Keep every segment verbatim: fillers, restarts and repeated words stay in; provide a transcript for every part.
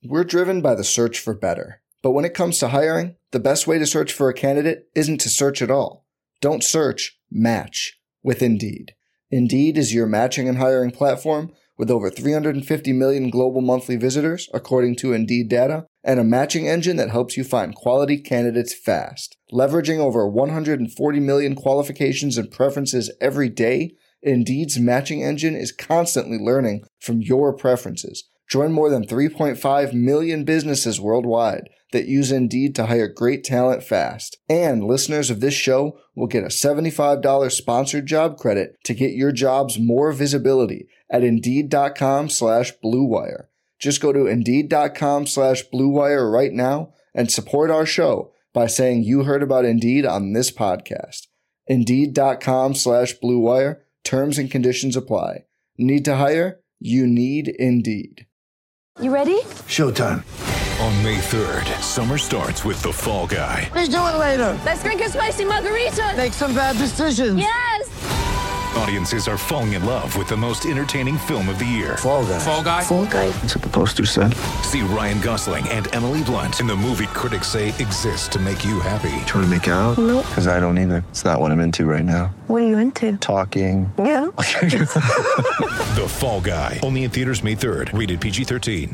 We're driven by the search for better. But when it comes to hiring, the best way to search for a candidate isn't to search at all. Don't search, match with Indeed. Indeed is your matching and hiring platform with over three hundred fifty million global monthly visitors, according to Indeed data, and a matching engine that helps you find quality candidates fast. Leveraging over one hundred forty million qualifications and preferences every day, Indeed's matching engine is constantly learning from your preferences. Join more than three point five million businesses worldwide that use Indeed to hire great talent fast. And listeners of this show will get a seventy-five dollars sponsored job credit to get your jobs more visibility at Indeed.com slash Blue Wire. Just go to Indeed.com slash Blue Wire right now and support our show by saying you heard about Indeed on this podcast. Indeed.com slash Blue Wire. Terms and conditions apply. Need to hire? You need Indeed. You ready? Showtime. On May third, summer starts with The Fall Guy. Let's do it later. Let's drink a spicy margarita. Make some bad decisions. Yes. Audiences are falling in love with the most entertaining film of the year. Fall Guy. Fall Guy. Fall Guy. That's what the poster said. See Ryan Gosling and Emily Blunt in the movie critics say exists to make you happy. Trying to make it out? Nope. Because I don't either. It's not what I'm into right now. What are you into? Talking. Yeah. The Fall Guy. Only in theaters May third. Rated P G thirteen.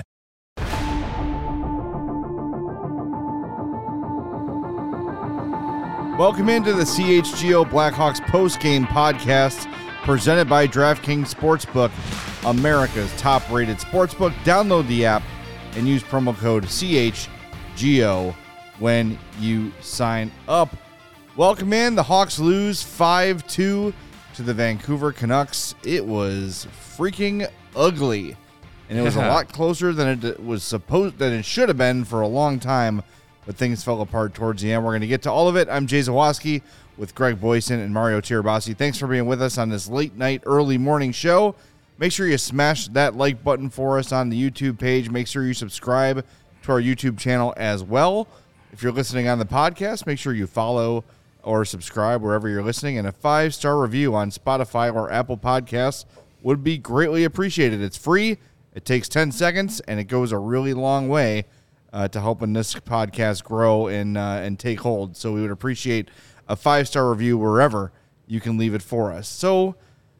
Welcome into the C H G O Blackhawks postgame podcast presented by DraftKings Sportsbook, America's top-rated sportsbook. Download the app and use promo code C H G O when you sign up. Welcome in. The Hawks lose five two to the Vancouver Canucks. It was freaking ugly, and it was a lot closer than it was supposed than it should have been for a long time. But things fell apart towards the end. We're going to get to all of it. I'm Jay Zawoski with Greg Boyson and Mario Tirabassi. Thanks for being with us on this late night, early morning show. Make sure you smash that like button for us on the YouTube page. Make sure you subscribe to our YouTube channel as well. If you're listening on the podcast, make sure you follow or subscribe wherever you're listening. And a five-star review on Spotify or Apple Podcasts would be greatly appreciated. It's free. It takes ten seconds, and it goes a really long way Uh, to helping this podcast grow and uh, and take hold. So we would appreciate a five-star review wherever you can leave it for us. So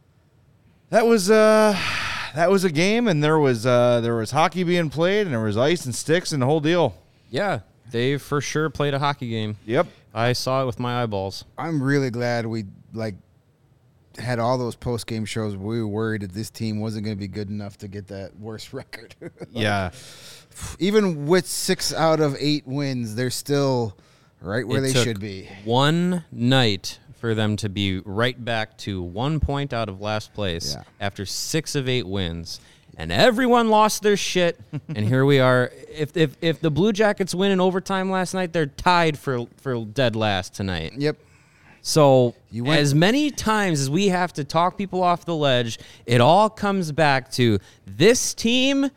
that was uh, that was a game, and there was uh, there was hockey being played, and there was ice and sticks and the whole deal. Yeah, they for sure played a hockey game. Yep. I saw it with my eyeballs. I'm really glad we like had all those post-game shows. We were worried that this team wasn't going to be good enough to get that worst record. like, Yeah. Even with six out of eight wins, they're still right where It they took should be. One night for them to be right back to one point out of last place Yeah. after six of eight wins. And everyone lost their shit, and here we are. If if if the Blue Jackets win in overtime last night, they're tied for for dead last tonight. Yep. So You went- as many times as we have to talk people off the ledge, it all comes back to this team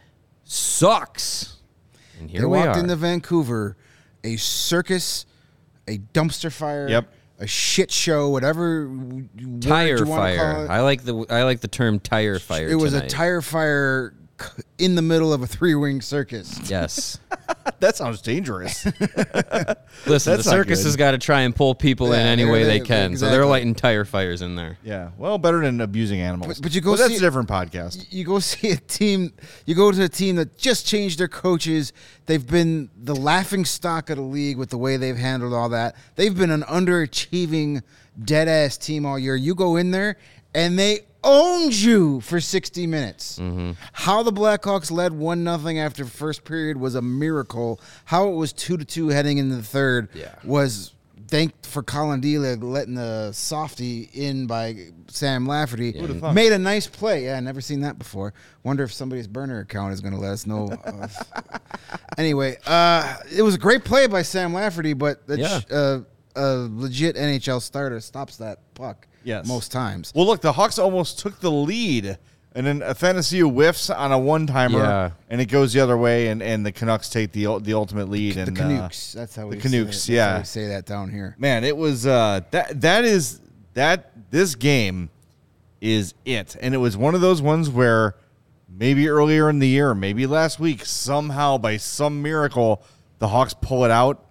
sucks. And here They we walked are. into Vancouver, a circus, a dumpster fire, Yep. a shit show, whatever w- word tire you wanna call fire. it. I like the I like the term tire fire. It was tonight. a tire fire c- in the middle of a three-wing circus. Yes. That sounds dangerous. Listen, That's the not circus good. has got to try and pull people in Yeah, any they're- way they they- can. So they're exactly. lighting tire fires in there. Yeah. Well, better than abusing animals. But- but you go that's see- a different podcast. You go see a team. You go to a team that just changed their coaches. They've been the laughing stock of the league with the way they've handled all that. They've been an underachieving, dead ass team all year. You go in there and they owned you for sixty minutes. Mm-hmm. How the Blackhawks led one nothing after first period was a miracle. How it was two to two heading into the third Yeah. was. Thank for Colin Delig letting the softie in by Sam Lafferty. Who'da thought? Made a nice play. Yeah, never seen that before. Wonder if somebody's burner account is going to let us know. Uh, anyway, uh, it was a great play by Sam Lafferty, but the Yeah. ch- uh, a legit N H L starter stops that puck Yes. most times. Well, look, the Hawks almost took the lead, and then Athanasiou whiffs on a one-timer, Yeah. and it goes the other way, and, and the Canucks take the ul- the ultimate lead. The and Canucks. That's how we the Canucks, say it. That's yeah. how we say that down here. Uh, man, it was uh, that that is that this game is it, and it was one of those ones where maybe earlier in the year, maybe last week, somehow by some miracle, the Hawks pull it out.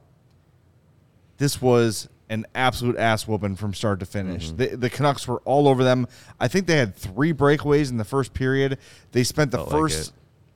This was an absolute ass whooping from start to finish. Mm-hmm. The, the Canucks were all over them. I think they had three breakaways in the first period. They spent the Felt first like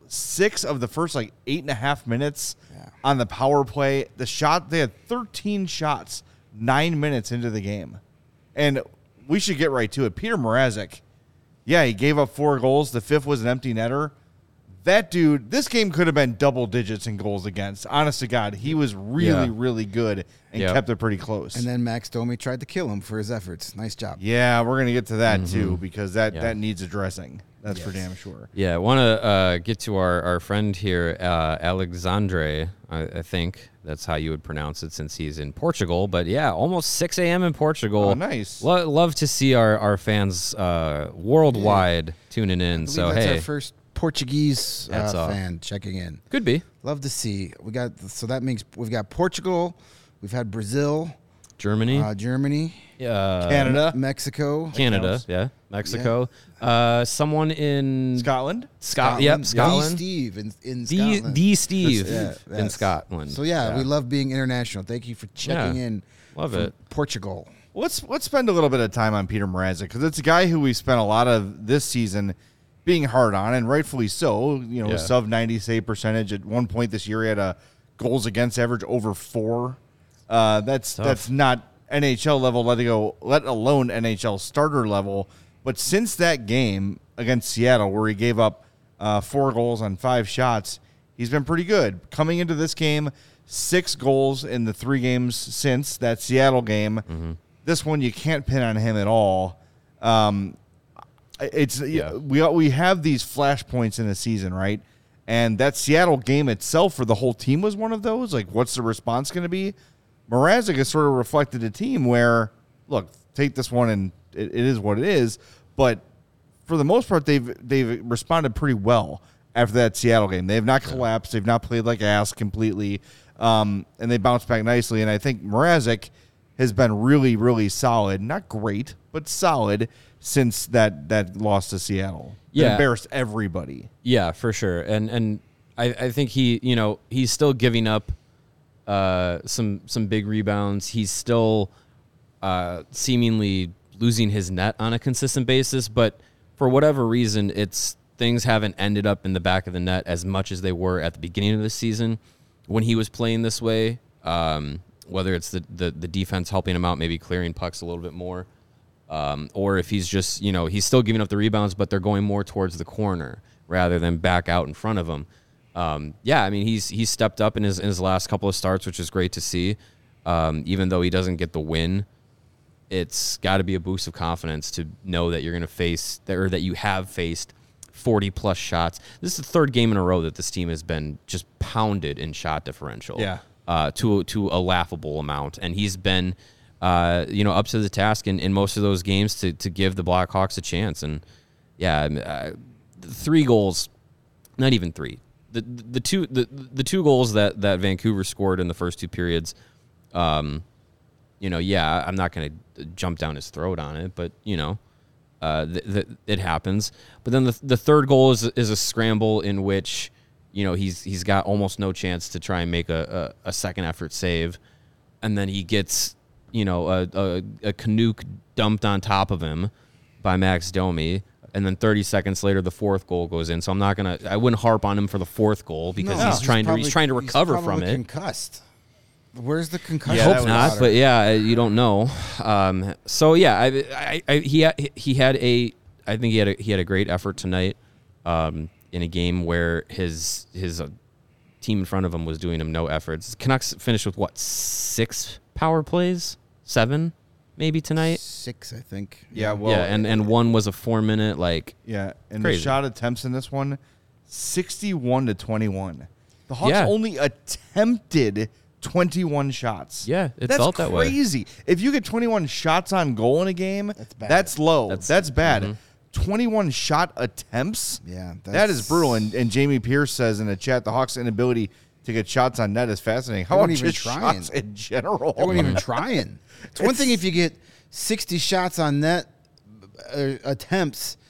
six of the first like eight and a half minutes Yeah. on the power play. The shot, they had thirteen shots nine minutes into the game. And we should get right to it. Peter Mrazek, yeah, he gave up four goals. The fifth was an empty netter. That dude, this game could have been double digits in goals against. Honest to God, he was really, Yeah. really good and Yeah. kept it pretty close. And then Max Domi tried to kill him for his efforts. Nice job. yeah, we're going to get to that Mm-hmm. too because that, Yeah. that needs addressing. That's for Yes. damn sure. Yeah, I want to uh, get to our, our friend here, uh, Alexandre, I, I think that's how you would pronounce it since he's in Portugal. But yeah, almost six a.m. in Portugal. Oh, nice. Lo- love to see our, our fans uh, worldwide tuning in. I believe So, that's hey, our first Portuguese Hats uh, off. fan checking in. could be Love to see. We got so that means we've got Portugal, we've had Brazil, Germany, uh, Germany, uh, Canada, Mexico, Canada, counts. yeah, Mexico, uh, someone in Scotland. Scot- yep, The Scotland. Steve in, in The, Scotland. the Steve Yeah, in yes. Scotland. So yeah, Yeah. we love being international. Thank you for checking Yeah. in. Love from it. Portugal. Let's let's spend a little bit of time on Peter Mrazek because it's a guy who we spent a lot of this season being hard on, and rightfully so. You know, Yeah. sub ninety save percentage. At one point this year, he had a goals against average over four. Uh, that's Tough. that's not N H L level, let it go, let alone N H L starter level. But since that game against Seattle, where he gave up uh, four goals on five shots, he's been pretty good. Coming into this game, six goals in the three games since that Seattle game. Mm-hmm. This one you can't pin on him at all. Um, it's Yeah. we we have these flashpoints in the season, right? And that Seattle game itself for the whole team was one of those. Like, what's the response going to be? Mrazek has sort of reflected a team where, look, take this one and it, it is what it is. But for the most part, they've they've responded pretty well after that Seattle game. They have not collapsed. They've not played like ass completely, um, and they bounced back nicely. And I think Mrazek has been really, really solid. Not great, but solid since that that loss to Seattle. It Yeah. embarrassed everybody. Yeah, for sure. And and I, I think he, you know, he's still giving up uh, some some big rebounds. He's still uh, seemingly losing his net on a consistent basis, but for whatever reason, it's things haven't ended up in the back of the net as much as they were at the beginning of the season when he was playing this way. Um, whether it's the, the the defense helping him out, maybe clearing pucks a little bit more. Um, or if he's just, you know, he's still giving up the rebounds, but they're going more towards the corner rather than back out in front of him. Um, yeah, I mean, he's he's stepped up in his in his last couple of starts, which is great to see. Um, even though he doesn't get the win, it's got to be a boost of confidence to know that you're going to face, or that you have faced forty plus shots. This is the third game in a row that this team has been just pounded in shot differential. Yeah. Uh, to to a laughable amount, and he's been. Uh, you know, up to the task in, in most of those games to, to give the Blackhawks a chance. And, yeah, uh, three goals, not even three. The the two the, the two goals that, that Vancouver scored in the first two periods, um, you know, yeah, I'm not going to jump down his throat on it, but, you know, uh, th- th- it happens. But then the the third goal is is a scramble in which, you know, he's he's got almost no chance to try and make a, a, a second effort save. And then he gets... you know, a, a, a Canuck dumped on top of him by Max Domi, and then thirty seconds later, the fourth goal goes in. So I'm not gonna, I wouldn't harp on him for the fourth goal because No, he's trying probably- to, he's trying to recover he's from probably it. Concussed. Where's the concussion? Yeah, that Hope was- not, but yeah, you don't know. Um, so yeah, I, I, I, he had, he had a, I think he had a, he had a great effort tonight, um, in a game where his his uh, team in front of him was doing him no efforts. Canucks finished with what, six power plays, seven maybe tonight. Six, I think. Yeah, well, yeah, and, and one was a four minute like yeah, and Crazy. the shot attempts in this one, sixty-one to twenty-one. The Hawks Yeah. only attempted twenty-one shots. Yeah, it that's felt that way. crazy. If you get twenty-one shots on goal in a game, that's bad. That's low. That's, That's- bad. twenty-one shot attempts. Yeah, that that's- is brutal. And, and Jamie Pierce says in the chat, the Hawks' inability to get shots on net is fascinating. How They about weren't even just trying. shots in general? They weren't even trying. It's one thing if you get sixty shots on net uh, attempts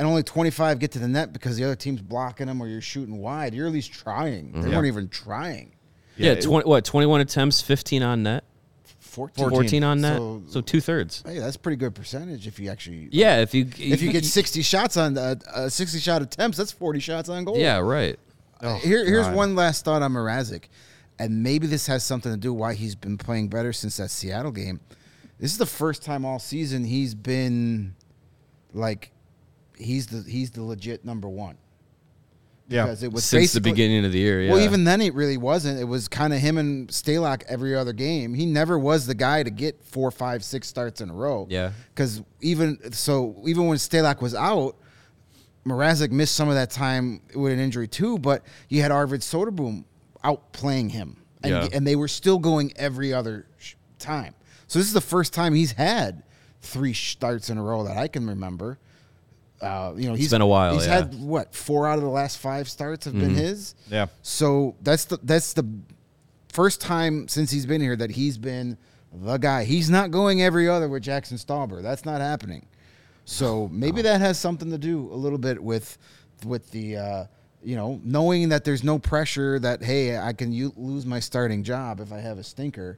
and only twenty-five get to the net because the other team's blocking them or you're shooting wide, you're at least trying. They Yeah. weren't even trying. Yeah, it- twenty, what, twenty-one attempts, fifteen on net? fourteen. fourteen on net? So- So, two-thirds. Hey, that's pretty good percentage if you actually. Yeah, if you... If you get sixty shots on uh, uh, sixty shot attempts, that's forty shots on goal. Yeah, right. Uh, Here, here's God. one last thought on Mrazek, and maybe this has something to do why he's been playing better since that Seattle game. This is the first time all season he's been like he's the he's the legit number one. Yeah. Because it was Since the basically- beginning of the year, yeah. Well, even then it really wasn't. It was kind of him and Stalock every other game. He never was the guy to get four, five, six starts in a row. Yeah. Because even so, even when Stalock was out, Mrazek missed some of that time with an injury too. But you had Arvid Soderboom out playing him, and, Yeah. and they were still going every other sh- time. So this is the first time he's had three starts in a row that I can remember. Uh, you know, he's been a while, He's yeah. had what four out of the last five starts have been his. Yeah. So that's the that's the first time since he's been here that he's been the guy. He's not going every other with Jackson Stauber. That's not happening. So maybe that has something to do a little bit with with the uh, you know knowing that there's no pressure that hey I can u- lose my starting job if I have a stinker.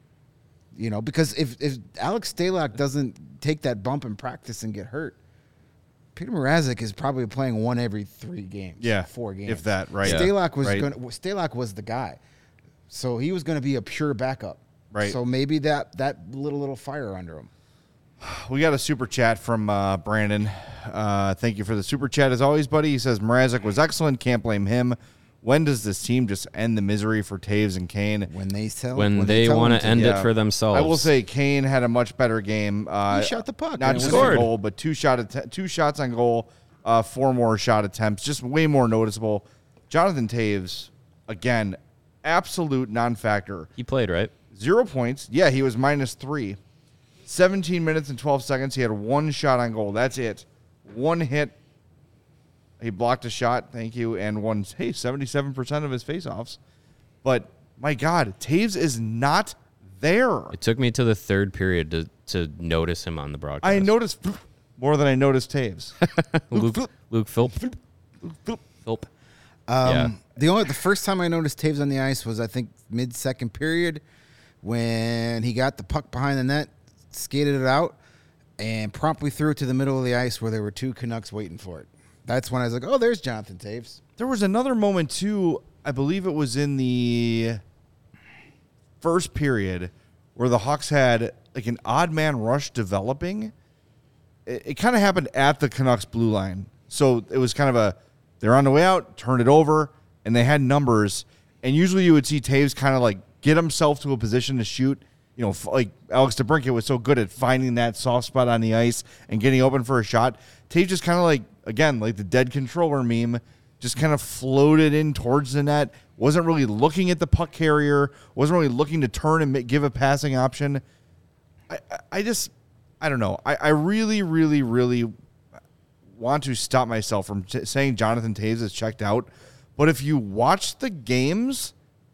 You know, because if if Alex Stalock doesn't take that bump in practice and get hurt, Peter Mrazek is probably playing one every three games. Yeah, four games, if that, right. Stalock was Right. going. Stalock was the guy, so he was going to be a pure backup. Right. So maybe that that little little fire under him. We got a super chat from uh, Brandon. Uh, thank you for the super chat as always, buddy. He says Mrazek was excellent. Can't blame him. When does this team just end the misery for Taves and Kane? When they tell when, they, tell want him to end Yeah. it for themselves. I will say Kane had a much better game. Uh, He shot the puck. not and it just was- a goal, but two shot att- two shots on goal, uh, four more shot attempts, just way more noticeable. Jonathan Taves, again, absolute non-factor. he played, right? Zero points. Yeah, he was minus three. seventeen minutes and twelve seconds. He had one shot on goal. That's it. One hit. He blocked a shot. Thank you. And won, hey, seventy-seven percent of his faceoffs. But, my God, Taves is not there. It took me to the third period to, to notice him on the broadcast. I noticed more than I noticed Taves. Luke, Luke Philp. Philp. Um, Yeah. The only the first time I noticed Taves on the ice was I think mid second period when he got the puck behind the net, skated it out, and promptly threw it to the middle of the ice where there were two Canucks waiting for it. That's when I was like, oh, there's Jonathan Taves. There was another moment, too, I believe it was in the first period, where the Hawks had like an odd man rush developing. It, it kind of happened at the Canucks blue line. So it was kind of a, they're on the way out, turn it over, and they had numbers. And usually you would see Taves kind of like get himself to a position to shoot. You know, f- like Alex DeBrincat was so good at finding that soft spot on the ice and getting open for a shot. Taves just kind of like, again, like the dead controller meme, just kind of floated in towards the net, wasn't really looking at the puck carrier, wasn't really looking to turn and ma- give a passing option. I, I, I just, I don't know. I, I really, really, really want to stop myself from t- saying Jonathan Taves is checked out. But if you watch the games,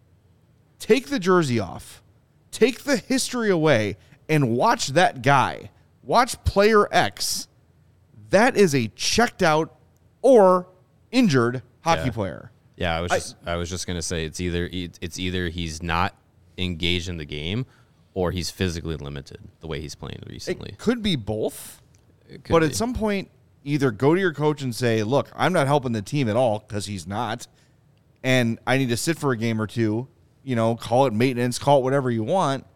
take the jersey off, take the history away, and watch that guy. Watch player X. That is a checked out or injured hockey Yeah. player. Yeah, I was just I, was just gonna say it's either it's either he's not engaged in the game or he's physically limited the way he's playing recently. It could be both. It could But be. at some point, either go to your coach and say, look, I'm not helping the team at all because he's not, and I need to sit for a game or two, you know, call it maintenance, call it whatever you want.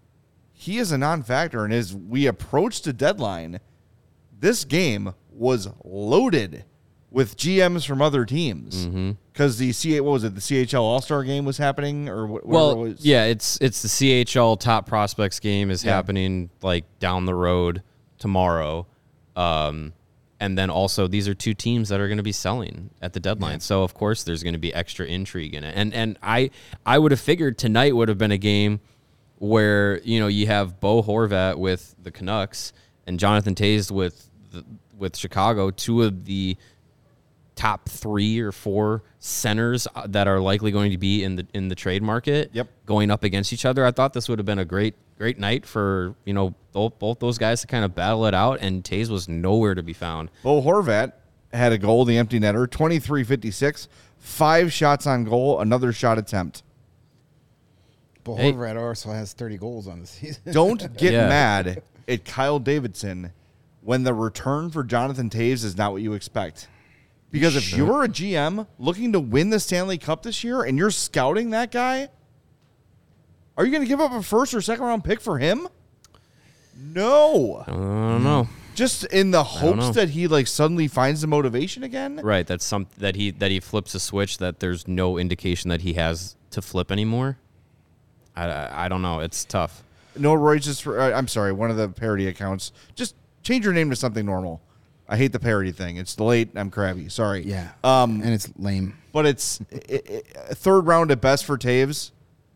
He is a non-factor, and as we approach the deadline, this game was loaded with G Ms from other teams because the C what was it the C H L All-Star game was happening or wh- whatever well, it was. yeah, it's it's the C H L Top Prospects game is Yeah. happening like down the road tomorrow, um, and then also these are two teams that are going to be selling at the deadline. So of course there's going to be extra intrigue in it, and and I I would have figured tonight would have been a game where you know you have Bo Horvat with the Canucks and Jonathan Taves with the, with Chicago, two of the top three or four centers that are likely going to be in the in the trade market. Yep. Going up against each other. I thought this would have been a great great night for, you know, both, both those guys to kind of battle it out, and Taves was nowhere to be found. Bo Horvat had a goal, the empty netter, twenty-three fifty-six, five shots on goal, another shot attempt. But Hey. Horvat also has thirty goals on the season. Don't get Yeah. mad at Kyle Davidson when the return for Jonathan Toews is not what you expect. Because if you're a G M looking to win the Stanley Cup this year and you're scouting that guy, are you going to give up a first or second round pick for him? No. I don't know. Just in the know. hopes that he like suddenly finds the motivation again? Right, that's some that he that he flips a switch that there's no indication that he has to flip anymore. I, I, I don't know. It's tough. No, Roy, just for, uh, I'm sorry, one of the parody accounts. Just change your name to something normal. I hate the parody thing. It's late. I'm crabby. Sorry. Yeah. Um, and it's lame. but it's it, it, a third round at best for Taves.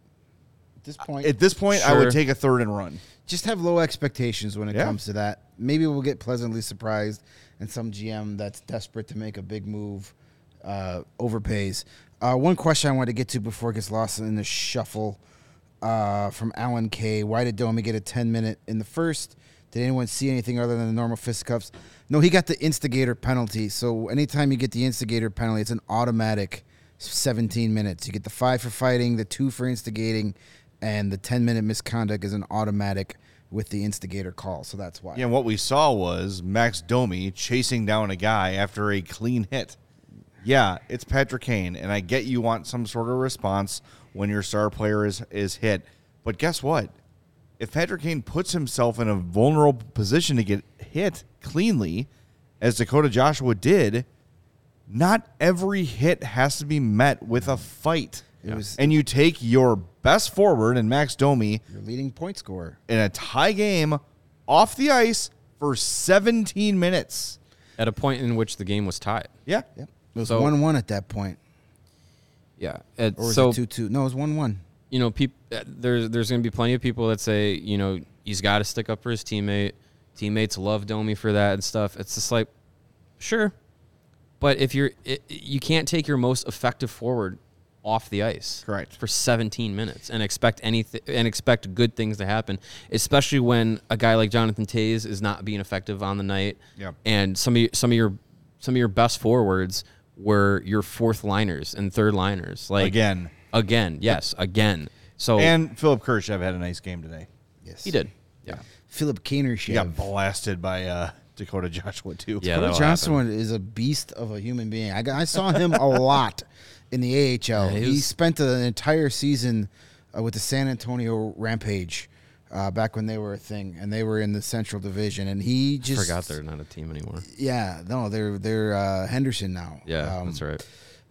At this point, At this point, I Sure. would take a third and run. just have low expectations when it Yeah. comes to that. Maybe we'll get pleasantly surprised, and some G M that's desperate to make a big move uh, overpays. Uh, one question I wanted to get to before it gets lost in the shuffle uh, from Alan K. Why did Domi get a ten minute in the first? Did anyone see anything other than the normal fisticuffs? No, he got the instigator penalty. So anytime you get the instigator penalty, it's an automatic seventeen minutes. You get the five for fighting, the two for instigating, and the ten minute misconduct is an automatic with the instigator call. So that's why. Yeah, and what we saw was Max Domi chasing down a guy after a clean hit. Yeah, it's Patrick Kane, and I get you want some sort of response when your star player is, is hit. But guess what? If Patrick Kane puts himself in a vulnerable position to get hit cleanly, as Dakota Joshua did, not every hit has to be met with a fight. It was And you take your best forward and Max Domi your leading point scorer. in a tie game off the ice for seventeen minutes. At a point in which the game was tied. Yeah. Yep. It was So- one one at that point. Yeah. It, Or was so it two two? No, it was one one. you know, peop- uh, there's there's going to be plenty of people that say, you know, he's got to stick up for his teammate. Teammates love Domi for that and stuff. It's just like, sure, but if you're, it, you can't take your most effective forward off the ice, Correct. for seventeen minutes and expect anything and expect good things to happen, especially when a guy like Jonathan Toews is not being effective on the night. Yep. And some of your, some of your some of your best forwards were your fourth liners and third liners. Like Again. Again, yes, again. So And Philip Kershaw had a nice game today. Yes. he did. Yeah. Philip Kaner He got blasted by uh, Dakota Joshua, too. Yeah, that'll Johnson happen. is a beast of a human being. I, got, I saw him a lot in the A H L. Yeah, he he was- spent an entire season uh, with the San Antonio Rampage uh, back when they were a thing, and they were in the Central Division. And he just Forgot they're not a team anymore. Yeah, no, they're they're uh, Henderson now. Yeah, Um, that's right.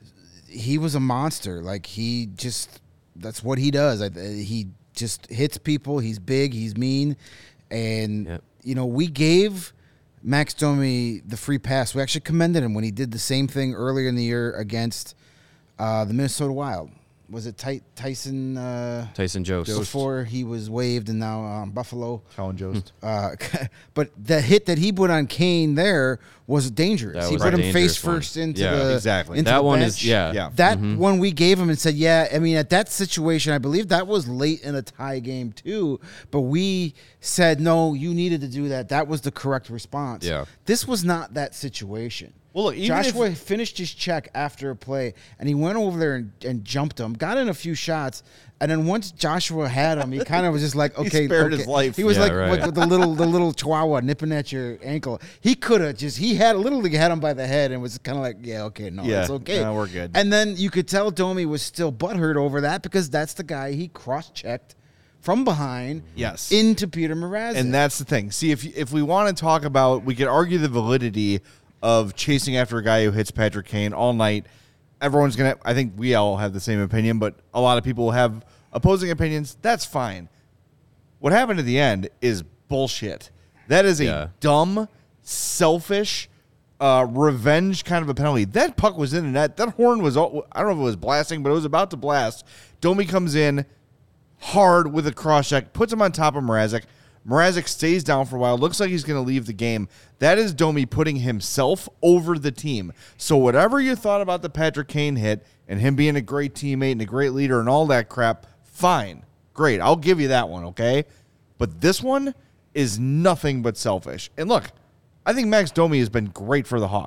He was a monster. Like he just that's what he does. I, he just hits people. He's big. He's mean, and Yep. you know we gave Max Domi the free pass. We actually commended him when he did the same thing earlier in the year against uh, the Minnesota Wild. Was it Ty- Tyson uh, Tyson Jost. before he was waived and now um, Buffalo? Colin Jost. Uh, but the hit that he put on Kane there was dangerous. That he was put a him face dangerous one. first into Yeah, the exactly. into That the one bench. is yeah. Yeah. That Mhm. one we gave him and said, yeah, I mean, at that situation, I believe that was late in a tie game too. But we said, no, you needed to do that. That was the correct response. Yeah. This was not that situation. Well, look, even Joshua if- finished his check after a play, and he went over there and, and jumped him, got in a few shots, and then once Joshua had him, he kind of was just like, He okay, spared okay. his life. He was Yeah, like, right. like the little the little chihuahua nipping at your ankle. He could have just he had literally had him by the head and was kind of like, yeah, okay, no, Yeah, it's okay, no, we're good. And then you could tell Domi was still butthurt over that because that's the guy he cross-checked from behind, Yes. into Peter Mrazek. And that's the thing. See, if if we want to talk about, we could argue the validity of chasing after a guy who hits Patrick Kane all night. Everyone's going to, I think we all have the same opinion, but a lot of people have opposing opinions. That's fine. What happened at the end is bullshit. That is a Yeah. dumb, selfish, uh, revenge kind of a penalty. That puck was in the net. That horn was, all, I don't know if it was blasting, but it was about to blast. Domi comes in hard with a cross check, puts him on top of Mrazek. Mrazek stays down for a while. Looks like he's going to leave the game. That is Domi putting himself over the team. So whatever you thought about the Patrick Kane hit and him being a great teammate and a great leader and all that crap, fine. Great. I'll give you that one, okay? But this one is nothing but selfish. And look, I think Max Domi has been great for the Hawks.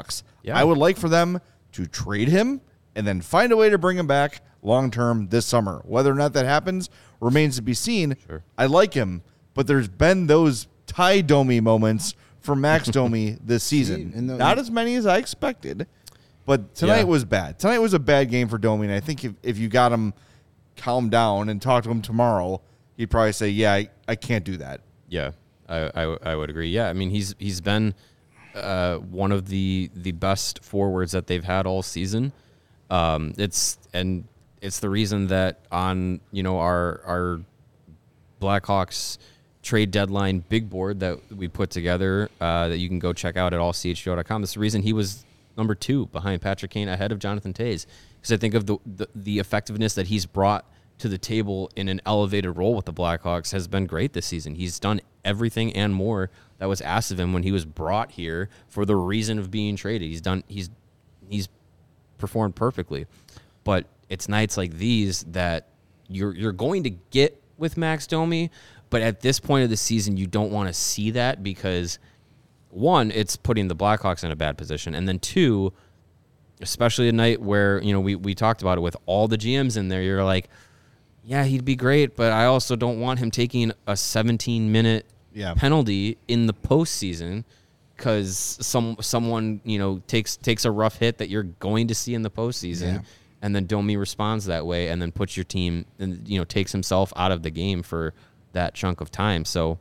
Yeah. I would like for them to trade him and then find a way to bring him back long-term this summer. Whether or not that happens remains to be seen. Sure. I like him, but there's been those Ty Domi moments for Max Domi this season. See, and the- Not as many as I expected, but tonight Yeah. was bad. Tonight was a bad game for Domi, and I think if, if you got him calm down and talk to him tomorrow, he'd probably say, yeah, I, I can't do that. Yeah, I, I, I would agree. Yeah, I mean he's he's been uh, one of the the best forwards that they've had all season. Um, it's and it's the reason that on you know our our Blackhawks trade deadline big board that we put together uh, that you can go check out at all c h g o dot com. That's the reason he was number two behind Patrick Kane ahead of Jonathan Toews, because I think of the, the the effectiveness that he's brought to the table in an elevated role with the Blackhawks has been great this season. He's done everything and more that was asked of him when he was brought here for the reason of being traded. He's done he's he's performed perfectly. But it's nights like these that you're you're going to get with Max Domi, but at this point of the season you don't want to see that because one, it's putting the Blackhawks in a bad position, and then two, especially a night where, you know, we we talked about it with all the G Ms in there, you're like, yeah, he'd be great, but I also don't want him taking a seventeen-minute Yeah. penalty in the postseason because some someone you know takes takes a rough hit that you're going to see in the postseason, Yeah. and then Domi responds that way, and then puts your team and you know takes himself out of the game for that chunk of time. So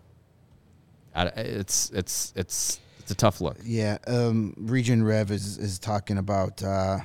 I- it's it's it's it's a tough look. Yeah, um, Region Rev is is talking about uh,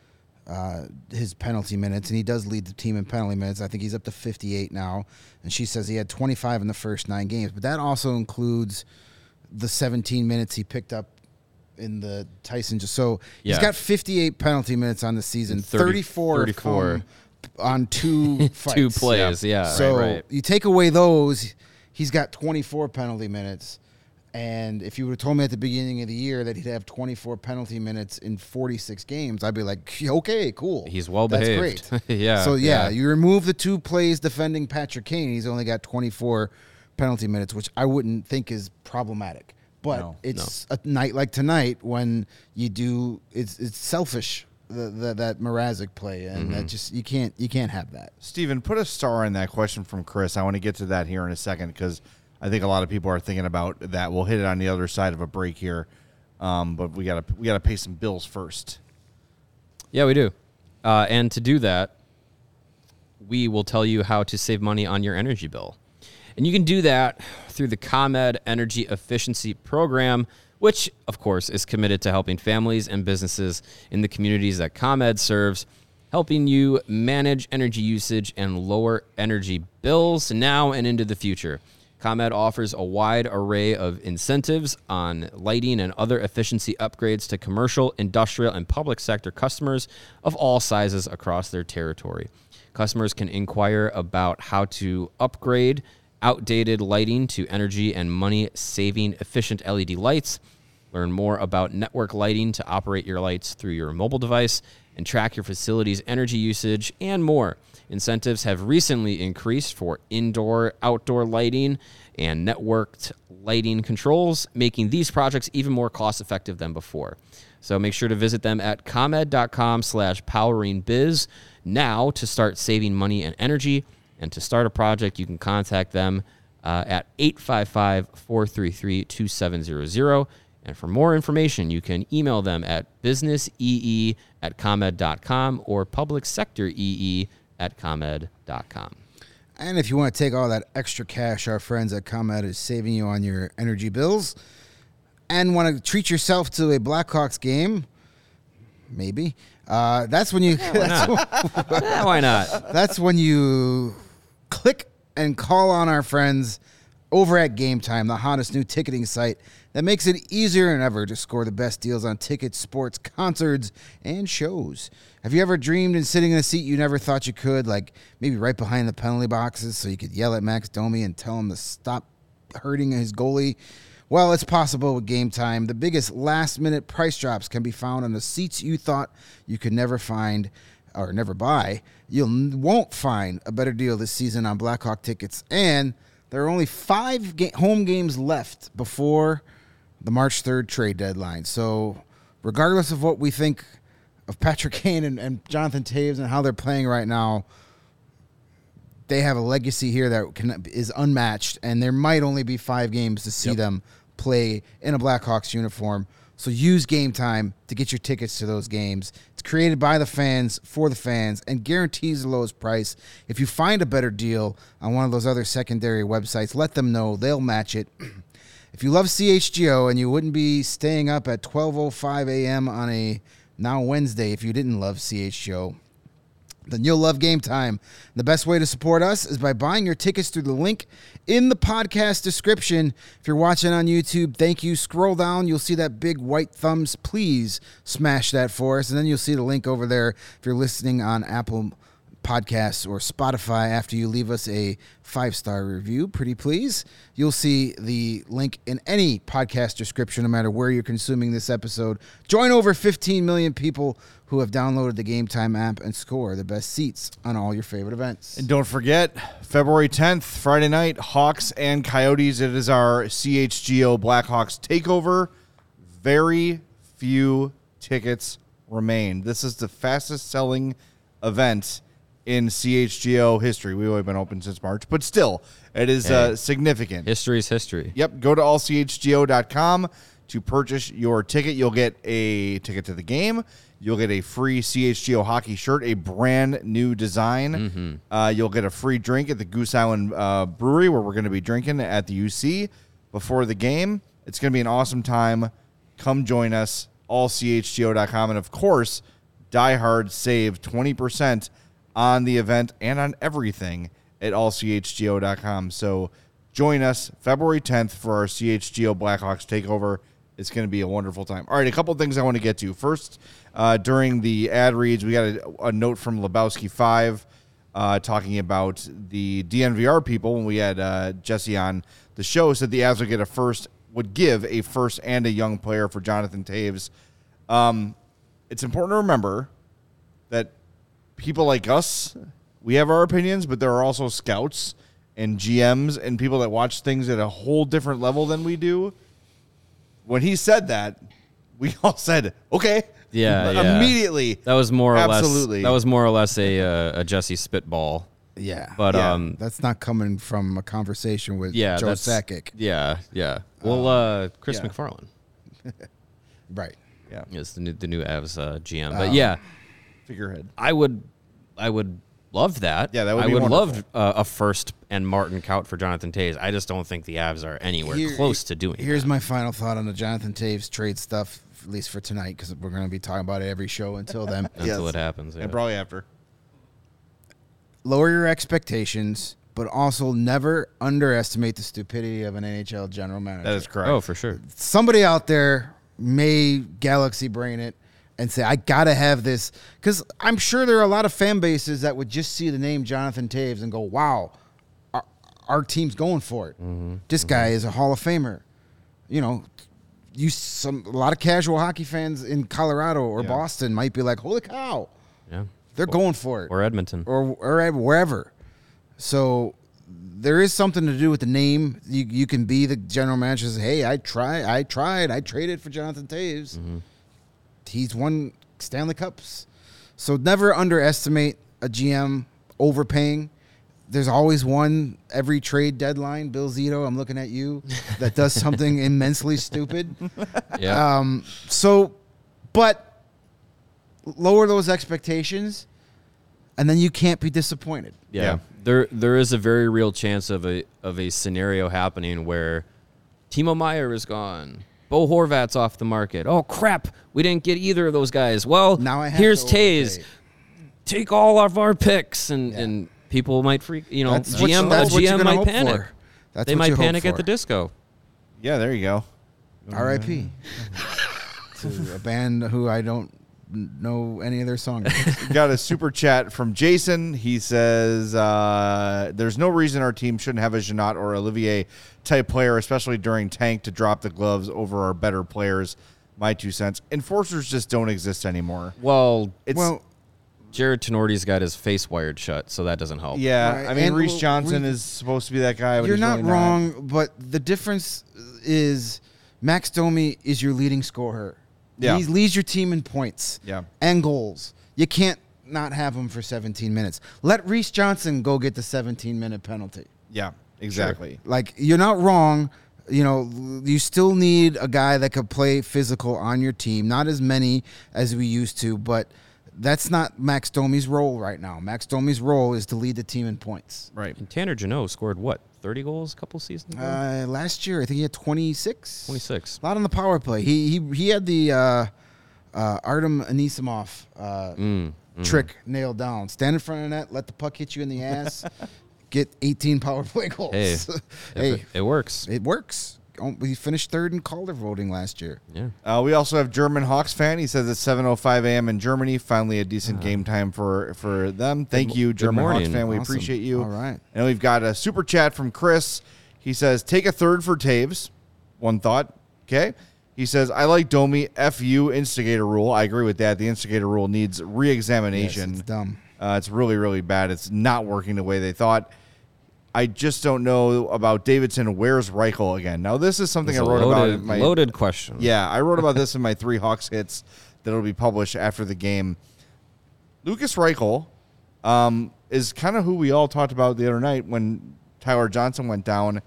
uh, his penalty minutes, and he does lead the team in penalty minutes. I think he's up to fifty-eight now, and she says he had twenty-five in the first nine games, but that also includes the seventeen minutes he picked up in the Tyson. So he's Yeah. got fifty-eight penalty minutes on the season, thirty thirty-four, have thirty-four. come on two fights. Two plays, yeah, So right, right. you take away those, he's got twenty-four penalty minutes. And if you would have told me at the beginning of the year that he'd have twenty-four penalty minutes in forty-six games, I'd be like, okay, cool. He's well That's behaved. great. Yeah, So, yeah, yeah. you remove the two plays defending Patrick Kane, he's only got twenty-four penalty minutes, which I wouldn't think is problematic. But No, it's a night like tonight when you do, it's it's selfish, the, the, that Mrazek play. And Mm-hmm. that just, you can't, you can't have that. Steven, put a star in that question from Chris. I want to get to that here in a second because I think a lot of people are thinking about that. We'll hit it on the other side of a break here, um, but we gotta we gotta pay some bills first. Yeah, we do. Uh, and to do that, we will tell you how to save money on your energy bill. And you can do that through the ComEd Energy Efficiency Program, which, of course, is committed to helping families and businesses in the communities that ComEd serves, helping you manage energy usage and lower energy bills now and into the future. ComEd offers a wide array of incentives on lighting and other efficiency upgrades to commercial, industrial, and public sector customers of all sizes across their territory. Customers can inquire about how to upgrade outdated lighting to energy and money-saving efficient L E D lights, learn more about network lighting to operate your lights through your mobile device, and track your facility's energy usage, and more. Incentives have recently increased for indoor, outdoor lighting and networked lighting controls, making these projects even more cost-effective than before. So make sure to visit them at comed.com slash poweringbiz now to start saving money and energy. And to start a project, you can contact them uh, at eight five five, four three three, two seven zero zero. And for more information, you can email them at businessee at comed dot com or publicsectoree at comed dot com. And if you want to take all that extra cash our friends at ComEd is saving you on your energy bills and want to treat yourself to a Blackhawks game, maybe, uh, that's when you that's, when, Eh, why not? that's when you click and call on our friends over at Game Time, the hottest new ticketing site that makes it easier than ever to score the best deals on tickets, sports, concerts, and shows. Have you ever dreamed of sitting in a seat you never thought you could, like maybe right behind the penalty boxes so you could yell at Max Domi and tell him to stop hurting his goalie? Well, it's possible with Game Time. The biggest last-minute price drops can be found on the seats you thought you could never find or never buy. You won't find a better deal this season on Blackhawk tickets, and there are only five ga- home games left before the March third trade deadline. So regardless of what we think of Patrick Kane and, and Jonathan Toews and how they're playing right now, they have a legacy here that can, is unmatched, and there might only be five games to see Yep. them play in a Blackhawks uniform. So use Game Time to get your tickets to those games. It's created by the fans, for the fans, and guarantees the lowest price. If you find a better deal on one of those other secondary websites, let them know. They'll match it. If you love C H G O and you wouldn't be staying up at twelve oh five a.m. on a now Wednesday if you didn't love C H G O, then you'll love Game Time. The best way to support us is by buying your tickets through the link in the podcast description. If you're watching on YouTube, thank you. Scroll down. You'll see that big white thumbs. Please smash that for us. And then you'll see the link over there if you're listening on Apple Podcasts or Spotify. After you leave us a five-star review, pretty please, you'll see the link in any podcast description, no matter where you're consuming this episode. Join over fifteen million people who have downloaded the Game Time app and score the best seats on all your favorite events. And don't forget, February tenth, Friday night, Hawks and Coyotes. It is our C H G O Blackhawks takeover. Very few tickets remain. This is the fastest selling event in C H G O history. We've only been open since March, but still, it is uh, Hey. significant. History's history. Yep, go to all c h g o dot com to purchase your ticket. You'll get a ticket to the game. You'll get a free C H G O hockey shirt, a brand new design. Mm-hmm. Uh, you'll get a free drink at the Goose Island uh, Brewery, where we're going to be drinking at the U C before the game. It's going to be an awesome time. Come join us, all c h g o dot com. And, of course, Die Hard save twenty percent on the event and on everything at all c h g o dot com. So join us February tenth for our C H G O Blackhawks takeover. It's going to be a wonderful time. All right, a couple of things I want to get to. First, uh, during the ad reads, we got a, a note from Lebowski five uh, talking about the D N V R people. When we had uh, Jesse on the show, said the Avs would get a first, would give a first and a young player for Jonathan Toews. Um, it's important to remember that people like us, we have our opinions, but there are also scouts and G Ms and people that watch things at a whole different level than we do. When he said that, we all said, okay. Yeah, yeah. Immediately. That was more or Absolutely. less. That was more or less a uh, a Jesse spitball. Yeah. But Yeah. um, That's not coming from a conversation with yeah, Joe that's Sakic. Yeah, yeah. Well, uh, Chris yeah. McFarland Right. Yeah. is the new the new Avs uh, G M. Oh. But yeah, Figurehead. I would, I would love that. Yeah, that would I be would wonderful. love uh, a first and Martin Kaut for Jonathan Toews. I just don't think the Avs are anywhere Here- close to doing. Here's that. my final thought on the Jonathan Toews trade stuff, at least for tonight, because we're going to be talking about it every show until then. until Yes. it happens. Yeah. And probably after. Lower your expectations, but also never underestimate the stupidity of an N H L general manager. That is correct. Oh, for sure. Somebody out there may galaxy brain it and say, I got to have this. Because I'm sure there are a lot of fan bases that would just see the name Jonathan Toews and go, wow, our, our team's going for it. Mm-hmm. This guy is a Hall of Famer. You know, you some a lot of casual hockey fans in Colorado or Yeah. Boston might be like, holy cow, Yeah. they're going for it. Or Edmonton. or or wherever. So there is something to do with the name. You you can be the general manager and say, hey, I try, I tried, I traded for Jonathan Toews. Mm-hmm. He's won Stanley Cups. So never underestimate a G M overpaying. There's always one every trade deadline. Bill Zito, I'm looking at you, that does something immensely stupid. Yeah. Um, so, but lower those expectations, and then you can't be disappointed. Yeah. Yeah. There there is a very real chance of a of a scenario happening where Timo Meier is gone. Bo Horvat's off the market. Oh crap, we didn't get either of those guys. Well, Now I have here's to Tays. overpay. Take all of our picks and, Yeah. and people might freak, you know, That's what- G M that's a what you're G M gonna might hope panic. for. That's They what might you hope panic at for. the disco. Yeah, there you go. R I P to a band who I don't n- know any of their songs. We got a super chat from Jason. He says, uh, there's no reason our team shouldn't have a Jeanot or Olivier type player, especially during tank, to drop the gloves over our better players. My two cents. Enforcers just don't exist anymore. Well, It's well, Jared Tenorti's got his face wired shut, so that doesn't help. yeah. Right, I mean, and Reese well, Johnson we- is supposed to be that guy. But you're he's not really wrong, but the difference is Max Domi is your leading scorer. Yeah. He leads your team in points Yeah. and goals. You can't not have him for seventeen minutes. Let Reese Johnson go get the seventeen-minute penalty. Yeah, exactly. Like, you're not wrong. You know, you still need a guy that could play physical on your team. Not as many as we used to, but that's not Max Domi's role right now. Max Domi's role is to lead the team in points. Right. And Tanner Jeannot scored what, thirty goals a couple seasons ago? Uh, last year, I think he had twenty-six. twenty-six. A lot on the power play. He he he had the uh, uh, Artem Anisimov uh, Mm, mm. trick nailed down. Stand in front of the net, let the puck hit you in the ass, get eighteen power play goals. Hey, hey, it, it works. it works. Oh, he finished third in Calder voting last year. Yeah. Uh, we also have German Hawks fan. He says it's seven oh five a.m. in Germany. Finally a decent game time for, for them. Thank you, good German Hawks morning. fan. We Awesome. appreciate you. All right. And we've got a super chat from Chris. He says, take a third for Taves. One thought. Okay. He says, I like Domi. F U instigator rule. I agree with that. The instigator rule needs re-examination. Yes, it's dumb. Uh, it's really, really bad. It's not working the way they thought. I just don't know about Davidson. Where's Reichel again? Now, this is something It's I a wrote loaded, about in my loaded question. Yeah, I wrote about this in my three Hawks hits that'll be published after the game. Lucas Reichel um, is kind of who we all talked about the other night when Tyler Johnson went down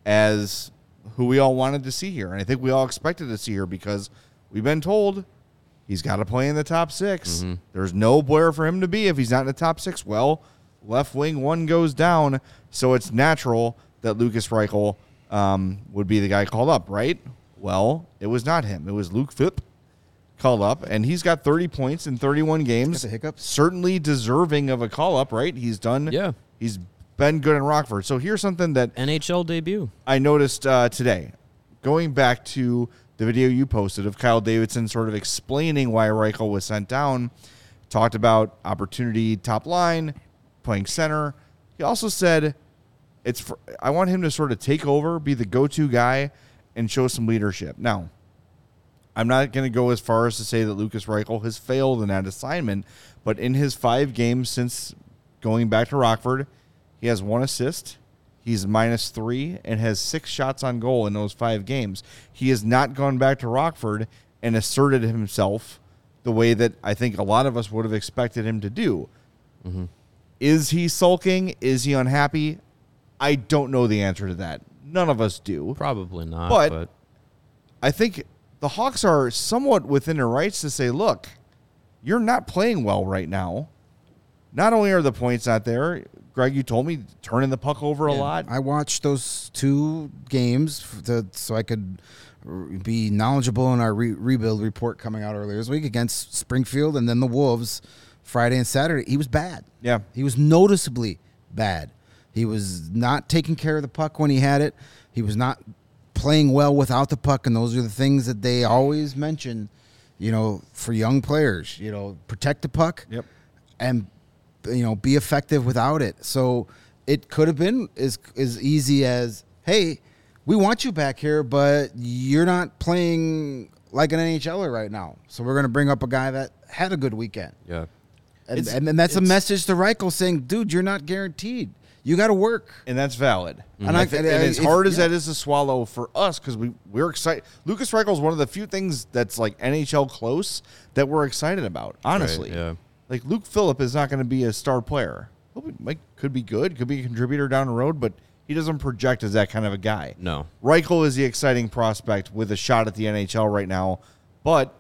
as who we all wanted to see here. And I think we all expected to see here because we've been told he's got to play in the top six. Mm-hmm. There's nowhere for him to be if he's not in the top six. Well, left wing one goes down, so it's natural that Lucas Reichel um, would be the guy called up, right? Well, it was not him. It was Luke Philipp called up, and he's got thirty points in thirty-one games. Got the hiccups. Certainly deserving of a call-up, right? He's done. Yeah. He's been good in Rockford. So here's something that N H L debut. I noticed uh, today, going back to the video you posted of Kyle Davidson sort of explaining why Reichel was sent down, talked about opportunity top line, playing center. He also said, "It's for, I want him to sort of take over, be the go-to guy, and show some leadership." Now, I'm not going to go as far as to say that Lucas Reichel has failed in that assignment, but in his five games since going back to Rockford, he has one assist. He's minus three and has six shots on goal in those five games. He has not gone back to Rockford and asserted himself the way that I think a lot of us would have expected him to do. Mm-hmm. Is he sulking? Is he unhappy? I don't know the answer to that. None of us do. Probably not. But, But, I think the Hawks are somewhat within their rights to say, look, you're not playing well right now. Not only are the points not there, Greg, you told me turning the puck over a lot. I watched those two games f- to, so I could r- be knowledgeable in our re- rebuild report coming out earlier this week against Springfield and then the Wolves Friday and Saturday. He was bad. Yeah. He was noticeably bad. He was not taking care of the puck when he had it. He was not playing well without the puck, and those are the things that they always mention, you know, for young players. You know, protect the puck. Yep. And you know, be effective without it. So it could have been as as easy as, hey, we want you back here, but you're not playing like an NHLer right now. So we're going to bring up a guy that had a good weekend. yeah. And, It's- and, and that's a it's- message to Reichel saying, dude, you're not guaranteed. You got to work. And that's valid. And And, I- I think, and and I- as if- hard as yeah. that is to swallow for us, because we, we're excited. Lucas Reichel is one of the few things that's like N H L close that we're excited about, honestly. Right, yeah. Like Luke Philipp is not going to be a star player. He'll be, like, could be good, could be a contributor down the road, but he doesn't project as that kind of a guy. No. Reichel is the exciting prospect with a shot at the N H L right now. But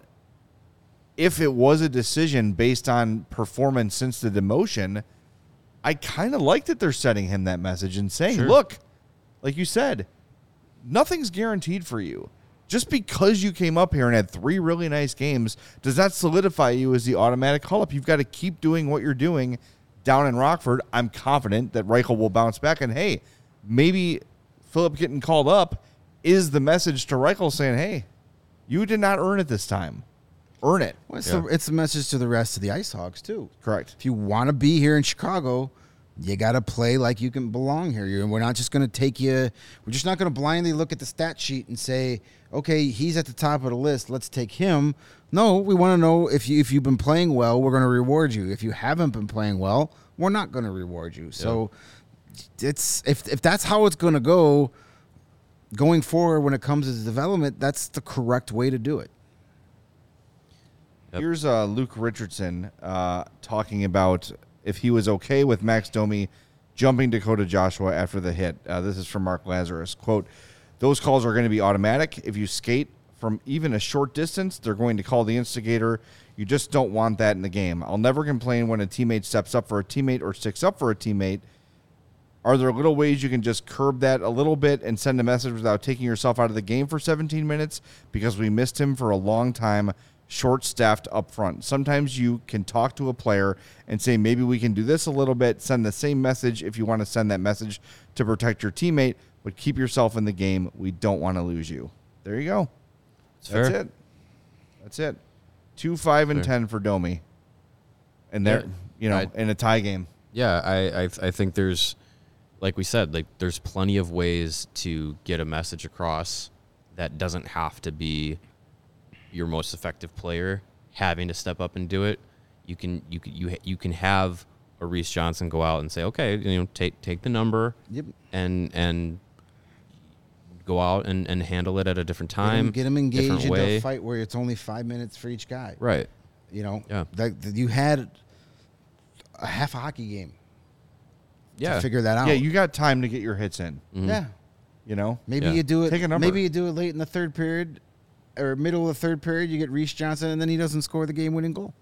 if it was a decision based on performance since the demotion, I kind of like that they're setting him that message and saying, Sure. look, like you said, nothing's guaranteed for you. Just because you came up here and had three really nice games does not solidify you as the automatic call-up. You've got to keep doing what you're doing down in Rockford. I'm confident that Reichel will bounce back. And, hey, maybe Philipp getting called up is the message to Reichel saying, hey, you did not earn it this time. Earn it. Well, it's, Yeah. the, it's a message to the rest of the Ice Hogs, too. Correct. If you want to be here in Chicago, you got to play like you can belong here. You- We're not just going to take you. We're just not going to blindly look at the stat sheet and say, okay, he's at the top of the list. Let's take him. No, we want to know if you if you've been playing well, we're going to reward you. If you haven't been playing well, we're not going to reward you. So it's if if that's how it's going to go going forward when it comes to development, that's the correct way to do it. Yep. Here's uh, Luke Richardson uh, talking about if he was okay with Max Domi jumping Dakota Joshua after the hit. Uh, this is from Mark Lazarus. Quote, those calls are going to be automatic. If you skate from even a short distance, they're going to call the instigator. You just don't want that in the game. I'll never complain when a teammate steps up for a teammate or sticks up for a teammate. Are there little ways you can just curb that a little bit and send a message without taking yourself out of the game for seventeen minutes? Because we missed him for a long time, short-staffed up front. Sometimes you can talk to a player and say, maybe we can do this a little bit, send the same message if you want to send that message to protect your teammate, but keep yourself in the game. We don't want to lose you. There you go. It's That's fair. it. That's it. Two, five, and Fair. ten for Domi. And they're, Yeah, you know, I- in a tie game. Yeah, I, I I think there's, like we said, like there's plenty of ways to get a message across that doesn't have to be your most effective player having to step up and do it. You can you can you you can have a Reese Johnson go out and say, okay, you know, take take the number, Yep. and and go out and, and handle it at a different time, Get him engaged different into way. a fight where it's only five minutes for each guy. Right. You know, Yeah. that, that you had a half a hockey game Yeah. to figure that out. Yeah, you got time to get your hits in, yeah. you know? Maybe Yeah. you do it. Take a number. Maybe you do it late in the third period or middle of the third period. You get Reese Johnson, and then he doesn't score the game-winning goal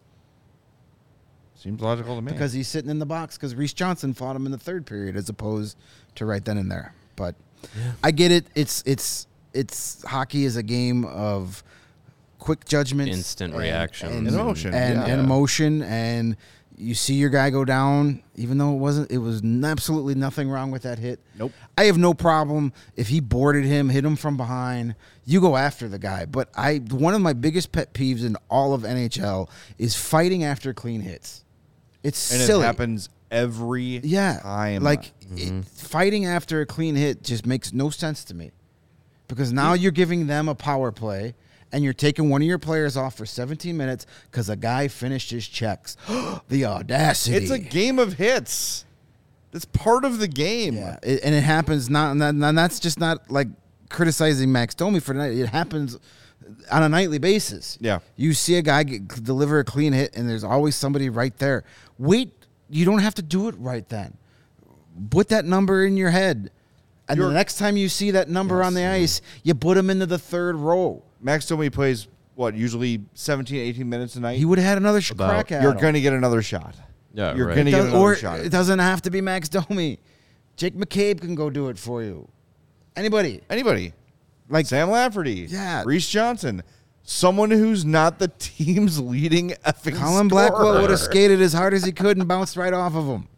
Seems logical to me. because he's sitting in the box because Reese Johnson fought him in the third period as opposed to right then and there. But I get it. It's it's it's hockey is a game of quick judgments, Instant and- reaction. and, And emotion, and, yeah. and emotion, and you see your guy go down, even though it wasn't. It was n- absolutely nothing wrong with that hit. Nope. I have no problem if he boarded him, hit him from behind. You go after the guy. But I one of my biggest pet peeves in all of N H L is fighting after clean hits. It's and silly. it happens every Yeah, time. like it, fighting after a clean hit just makes no sense to me, because now you're giving them a power play, and you're taking one of your players off for seventeen minutes because a guy finished his checks. The audacity! it's a game of hits. That's part of the game. Yeah, it, and it happens not, and that- and that's just not like criticizing Max Domi for tonight. It happens on a nightly basis. Yeah. You see a guy get, deliver a clean hit, and there's always somebody right there. Wait, you don't have to do it right then. Put that number in your head, and You're- the next time you see that number on the ice, you put him into the third row. Max Domi plays, what, usually seventeen, eighteen minutes a night? He would have had another sh- About- crack at You're him. going to get another shot. Yeah, You're right. going to get Does- another or shot. it doesn't have to be Max Domi. Jake McCabe can go do it for you. Anybody. Anybody. Like- Sam Lafferty. Yeah. Reese Johnson. Someone who's not the team's leading effing Colin scorer. Blackwell would have skated as hard as he could and bounced right off of him.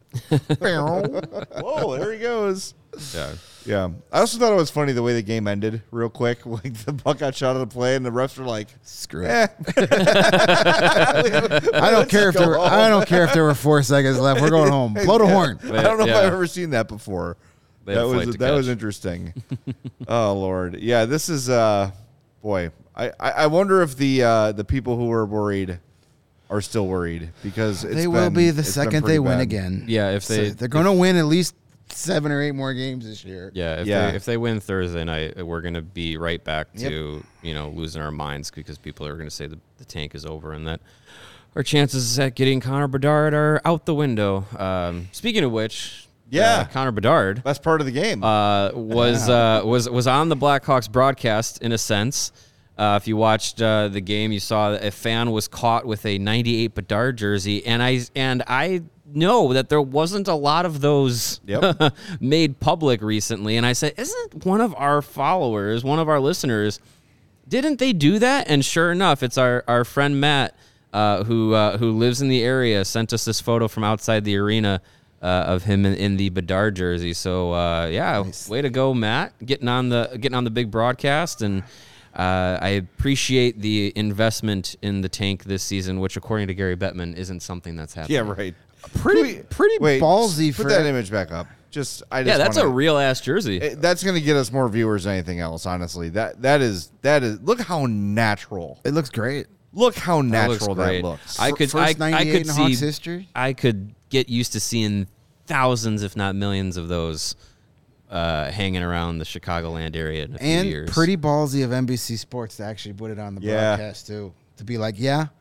Whoa, there he goes. Yeah. Yeah. I also thought it was funny the way the game ended real quick. Like the puck got shot of the play and the refs were like, Screw it. eh. I don't care if go there were, home. I don't care if there were four seconds left. We're going home. Blow the horn. I don't know if Yeah. I've ever seen that before. They had That a flight was to that was catch. interesting. Oh Lord. Yeah, this is uh boy. I, I, I wonder if the uh, the people who were worried are still worried because it's They will been- be the it's been second pretty they win bad. again. Yeah, if they So they're going to win at least seven or eight more games this year. Yeah, if Yeah. they if they win Thursday night, we're gonna be right back to you know losing our minds because people are gonna say the, the tank is over and that our chances at getting Connor Bedard are out the window. Um, speaking of which, Yeah. uh, Connor Bedard That's part of the game. uh, was uh, was was on the Blackhawks broadcast in a sense. Uh, if you watched uh, the game, you saw that a fan was caught with a ninety-eight Bedard jersey, and I and I know that there wasn't a lot of those Yep. made public recently. And I said, "Isn't one of our followers, one of our listeners, didn't they do that?" And sure enough, it's our our friend Matt, uh, who uh, who lives in the area, sent us this photo from outside the arena. Uh, of him in, in the Bedard jersey, so uh, yeah, way to go, Matt! Getting on the getting on the big broadcast, and uh, I appreciate the investment in the tank this season, which, according to Gary Bettman, isn't something that's happening. yeah, right. Pretty, Wait, pretty wait, ballsy Put for that image back up. Just I just Yeah, that's wanna, a real ass jersey. it- that's going to get us more viewers than anything else. Honestly, that that is that is. Look how natural. It looks great. Look how That looks natural that great. looks. I could, First I, I ninety-eight could in see, Hawks history. I could get used to seeing thousands, if not millions, of those uh, hanging around the Chicagoland area in a few And years. pretty ballsy of N B C Sports to actually put it on the Yeah. broadcast, too. To be like, yeah,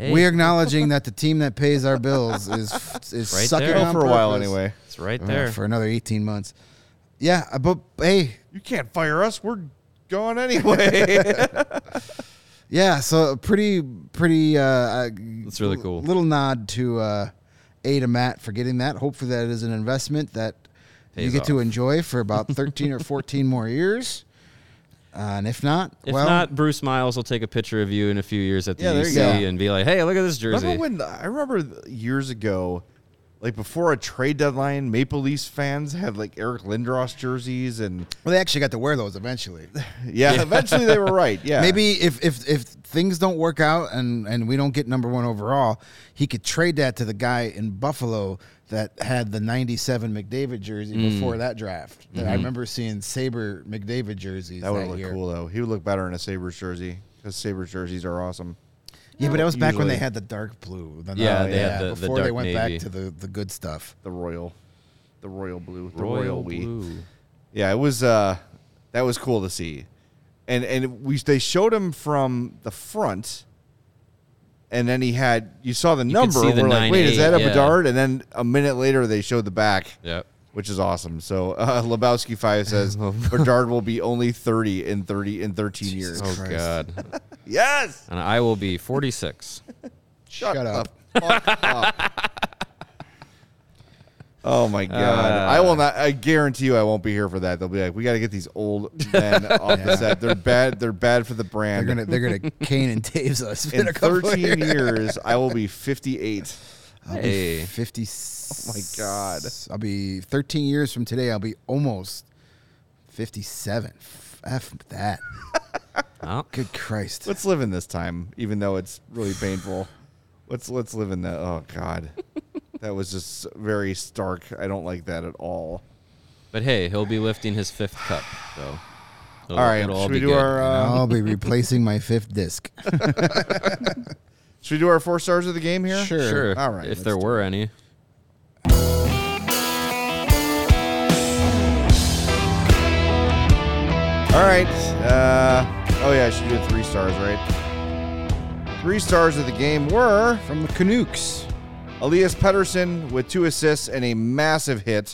Hey. We're acknowledging that the team that pays our bills is is Right sucking there. on for a while purpose. anyway. It's right Uh, there. for another eighteen months. Yeah, uh, but hey, You can't fire us. We're gone anyway. yeah. So a pretty, pretty. Uh, That's really cool. Little nod to uh, A to Matt for getting that. Hopefully, that is an investment that you Pays get to off. enjoy for about thirteen or fourteen more years. Uh, and if not, If well, not, Bruce Miles will take a picture of you in a few years at the Yeah, there U you C go. and be like, "Hey, look at this jersey." Remember when I remember years ago, like before a trade deadline, Maple Leafs fans had like Eric Lindros jerseys, and well, they actually got to wear those eventually. yeah, eventually they were right. Yeah, Maybe if, if if things don't work out and, and we don't get number one overall, he could trade that to the guy in Buffalo that had the ninety-seven McDavid jersey Mm. before that draft. Mm-hmm. I remember seeing Saber McDavid jerseys that would that look year. cool though. He would look better in a Sabres jersey because Sabres jerseys are awesome. Yeah, but that was back when Usually. they had the dark blue. The- Yeah, uh, they had the- the before they dark went navy. back to the, the good stuff. The royal, the royal blue, the Royal, royal, we. blue. Yeah, it was. Uh, that was cool to see, and and we they showed him from the front, and then he had you saw the could number. see And the we're like, wait, is nine eight, that a yeah. Bedard? And then a minute later, they showed the back. Yep. Which is awesome. So uh, Lebowski five says Bedard will be only thirty in thirty in thirteen years. Oh Christ. God. Yes. And I will be forty-six. Shut, Shut the up. fuck up. Oh my God! Uh, I will not. I guarantee you, I won't be here for that. They'll be like, "We got to get these old men off the set. They're bad. They're bad for the They're brand." gonna they're gonna Kane and Taves us in, in a couple of thirteen years. years, I will be fifty-eight. I'll Hey. be fifty. Oh my God. I'll be thirteen years from today. I'll be almost fifty-seven. F that. Oh. Good Christ. Let's live in this time, even though it's really painful. Let's let's live in that. Oh God, that was just very stark. I don't like that at all. But hey, he'll be lifting his fifth cup, so it'll, All right, it'll all should be we do good. our? Uh, I'll be replacing my fifth disc. should we do our four stars of the game here? Sure. Sure. All right, If let's there do were any. All right. Uh, oh yeah, I should do it three stars, right? Three stars of the game were From the Canucks. Elias Pettersson with two assists and a massive hit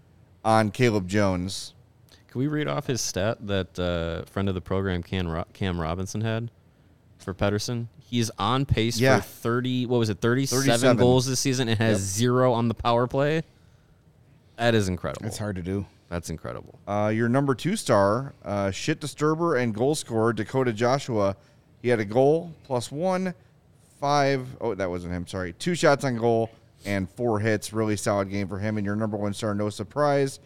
on Caleb Jones. Can we read off his stat that uh, friend of the program Cam, Ro- Cam Robinson had for Pedersen? He's on pace Yeah. for thirty. What was it? Thirty-seven, thirty-seven. goals this season and has Yep. zero on the power play. That is incredible. It's hard to do. That's incredible. Uh, your number two star, uh, shit disturber and goal scorer, Dakota Joshua. He had a goal plus one, five. Oh, that wasn't him. Sorry. Two shots on goal and four hits. Really solid game for him. And your number one star, no surprise,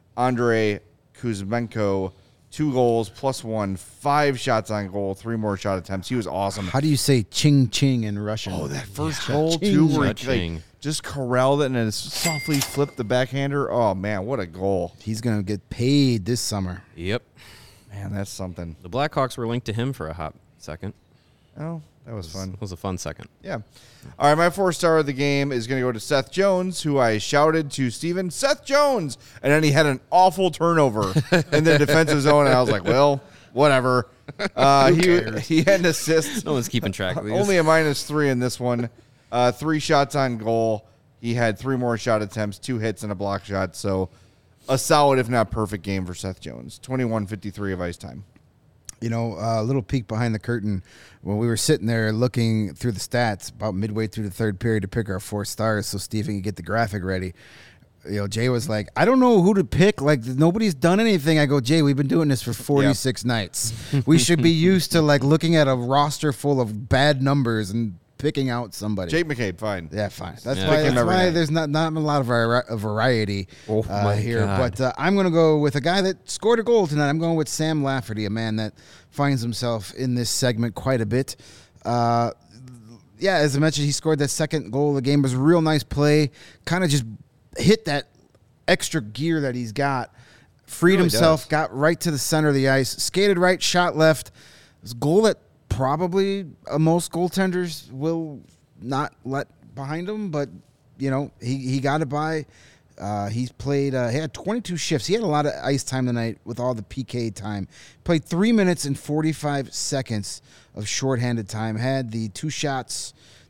Andrei Kuzmenko. Two goals plus one, five shots on goal, three more shot attempts. He was awesome. How do you say ching ching in Russian? Oh, that first Yeah. goal, Ching. too, where he Cha-ching. like, just corralled it and then softly flipped the backhander. Oh, man, what a goal. He's going to get paid this summer. Yep. Man, that's something. The Blackhawks were linked to him for a hot second. Oh, that was fun. It was a fun second. Yeah. All right, my four star of the game is going to go to Seth Jones, who I shouted to Steven, Seth Jones, and then he had an awful turnover in the defensive zone, and I was like, well, whatever. Uh, he he had an assist. No one's keeping track of these. Only a minus three in this one. Uh, three shots on goal. He had three more shot attempts, two hits, and a block shot. So a solid, if not perfect, game for Seth Jones. twenty-one fifty-three of ice time. You know, a little peek behind the curtain when we were sitting there looking through the stats about midway through the third period to pick our four stars so Steven could get the graphic ready. You know, Jay was like, I don't know who to pick. Like, nobody's done anything. I go, Jay, we've been doing this for forty-six nights. We should be used to, like, looking at a roster full of bad numbers and picking out somebody. Jake McCabe, fine. Yeah, fine. That's Yeah. why, Pick him that's every why night. there's not, not a lot of vari- of variety Oh uh, my here. God. But uh, I'm going to go with a guy that scored a goal tonight. I'm going with Sam Lafferty, a man that finds himself in this segment quite a bit. Uh, yeah, as I mentioned, he scored that second goal of the game. It was a real nice play. Kind of just hit that extra gear that he's got. Freed Really himself, does. got right to the center of the ice, skated right, shot left. It was a goal that probably uh, most goaltenders will not let behind him, but you know he, he got it by. Uh, he's played. Uh, he had twenty-two shifts. He had a lot of ice time tonight with all the P K time. Played three minutes and forty-five seconds of shorthanded time. Had the two shots,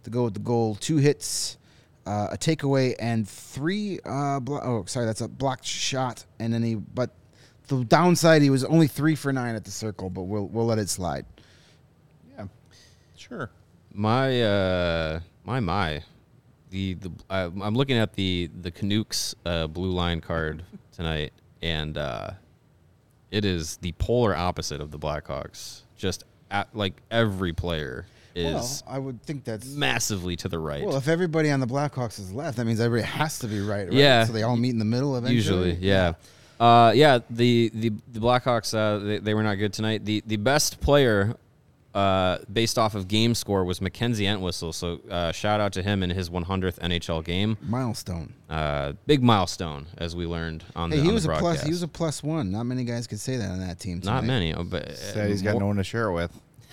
to go with the goal. Two hits, uh, a takeaway, and three. Uh, blo- oh, sorry, that's a blocked shot. And then he, but the downside, he was only three for nine at the circle. But we'll we'll let it slide. Yeah, sure. My uh, my my, the the I, I'm looking at the the Canucks uh, blue line card tonight, and uh, it is the polar opposite of the Blackhawks. Just at, like every player is Well, I would think that's massively to the right. Well, if everybody on the Blackhawks is left, that means everybody has to be right. right? Yeah. So they all meet in the middle eventually. Usually, yeah. Uh, yeah, the, the, the Blackhawks, uh, they, they were not good tonight. The the best player uh, based off of game score was Mackenzie Entwistle, so uh, shout out to him in his one hundredth N H L game. Milestone. Uh, big milestone, as we learned on Hey, the he on was the a plus. broadcast. He was a plus one. Not many guys could say that on that team. Tonight. Not many, oh, but uh, Said he's got more- no one to share it with.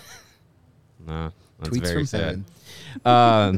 No, that's Tweets very from sad. heaven. Um,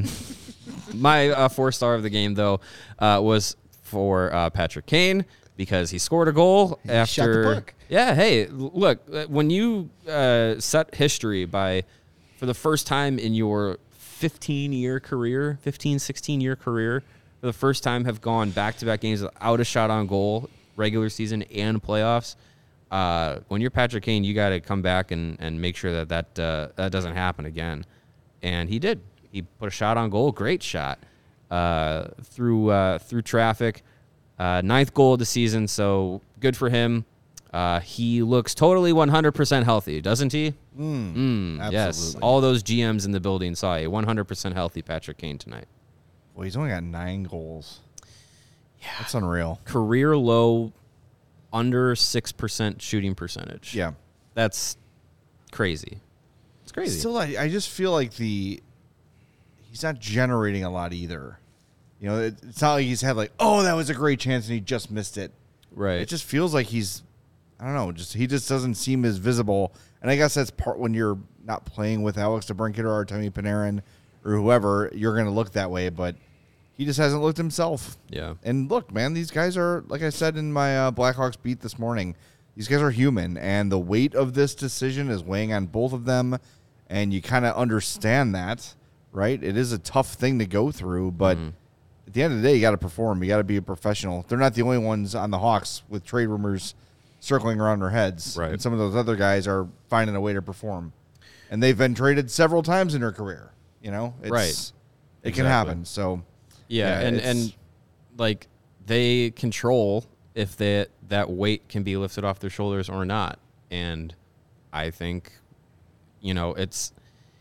my uh, four star of the game, though, uh, was for uh, Patrick Kane because he scored a goal He after. shot the puck. Yeah, hey, l- look, uh, when you uh, set history by, for the first time in your fifteen year career, fifteen, sixteen year career, for the first time have gone back to back games without a shot on goal, regular season and playoffs. Uh, when you're Patrick Kane, you got to come back and, and make sure that that, uh, that doesn't happen again. And he did. He put a shot on goal, great shot, uh, through uh, through traffic. Uh, ninth goal of the season, so good for him. Uh, he looks totally one hundred percent healthy, doesn't he? Mm, yes. absolutely. All those G Ms in the building saw a one hundred percent healthy Patrick Kane tonight. Well, he's only got nine goals. Yeah, that's unreal. Career low, under six percent shooting percentage. Yeah, That's crazy. It's crazy. Still, I, I just feel like the he's not generating a lot either. You know, it, it's not like he's had like, oh, that was a great chance and he just missed it. right. It just feels like he's, I don't know, just he just doesn't seem as visible. And I guess that's part when you're not playing with Alex DeBrincat or Artemi Panarin or whoever, you're going to look that way. But he just hasn't looked himself. Yeah. And look, man, these guys are, like I said in my uh, Blackhawks beat this morning, these guys are human. And the weight of this decision is weighing on both of them. And you kind of understand that, right? It is a tough thing to go through, but Mm-hmm. at the end of the day, you got to perform. You got to be a professional. They're not the only ones on the Hawks with trade rumors circling around their heads. Right. And some of those other guys are finding a way to perform. And they've been traded several times in their career. You know, it's, Right. It can Exactly. happen. So, Yeah, Yeah, and it's- and like they control if that that weight can be lifted off their shoulders or not. And I think, you know, it's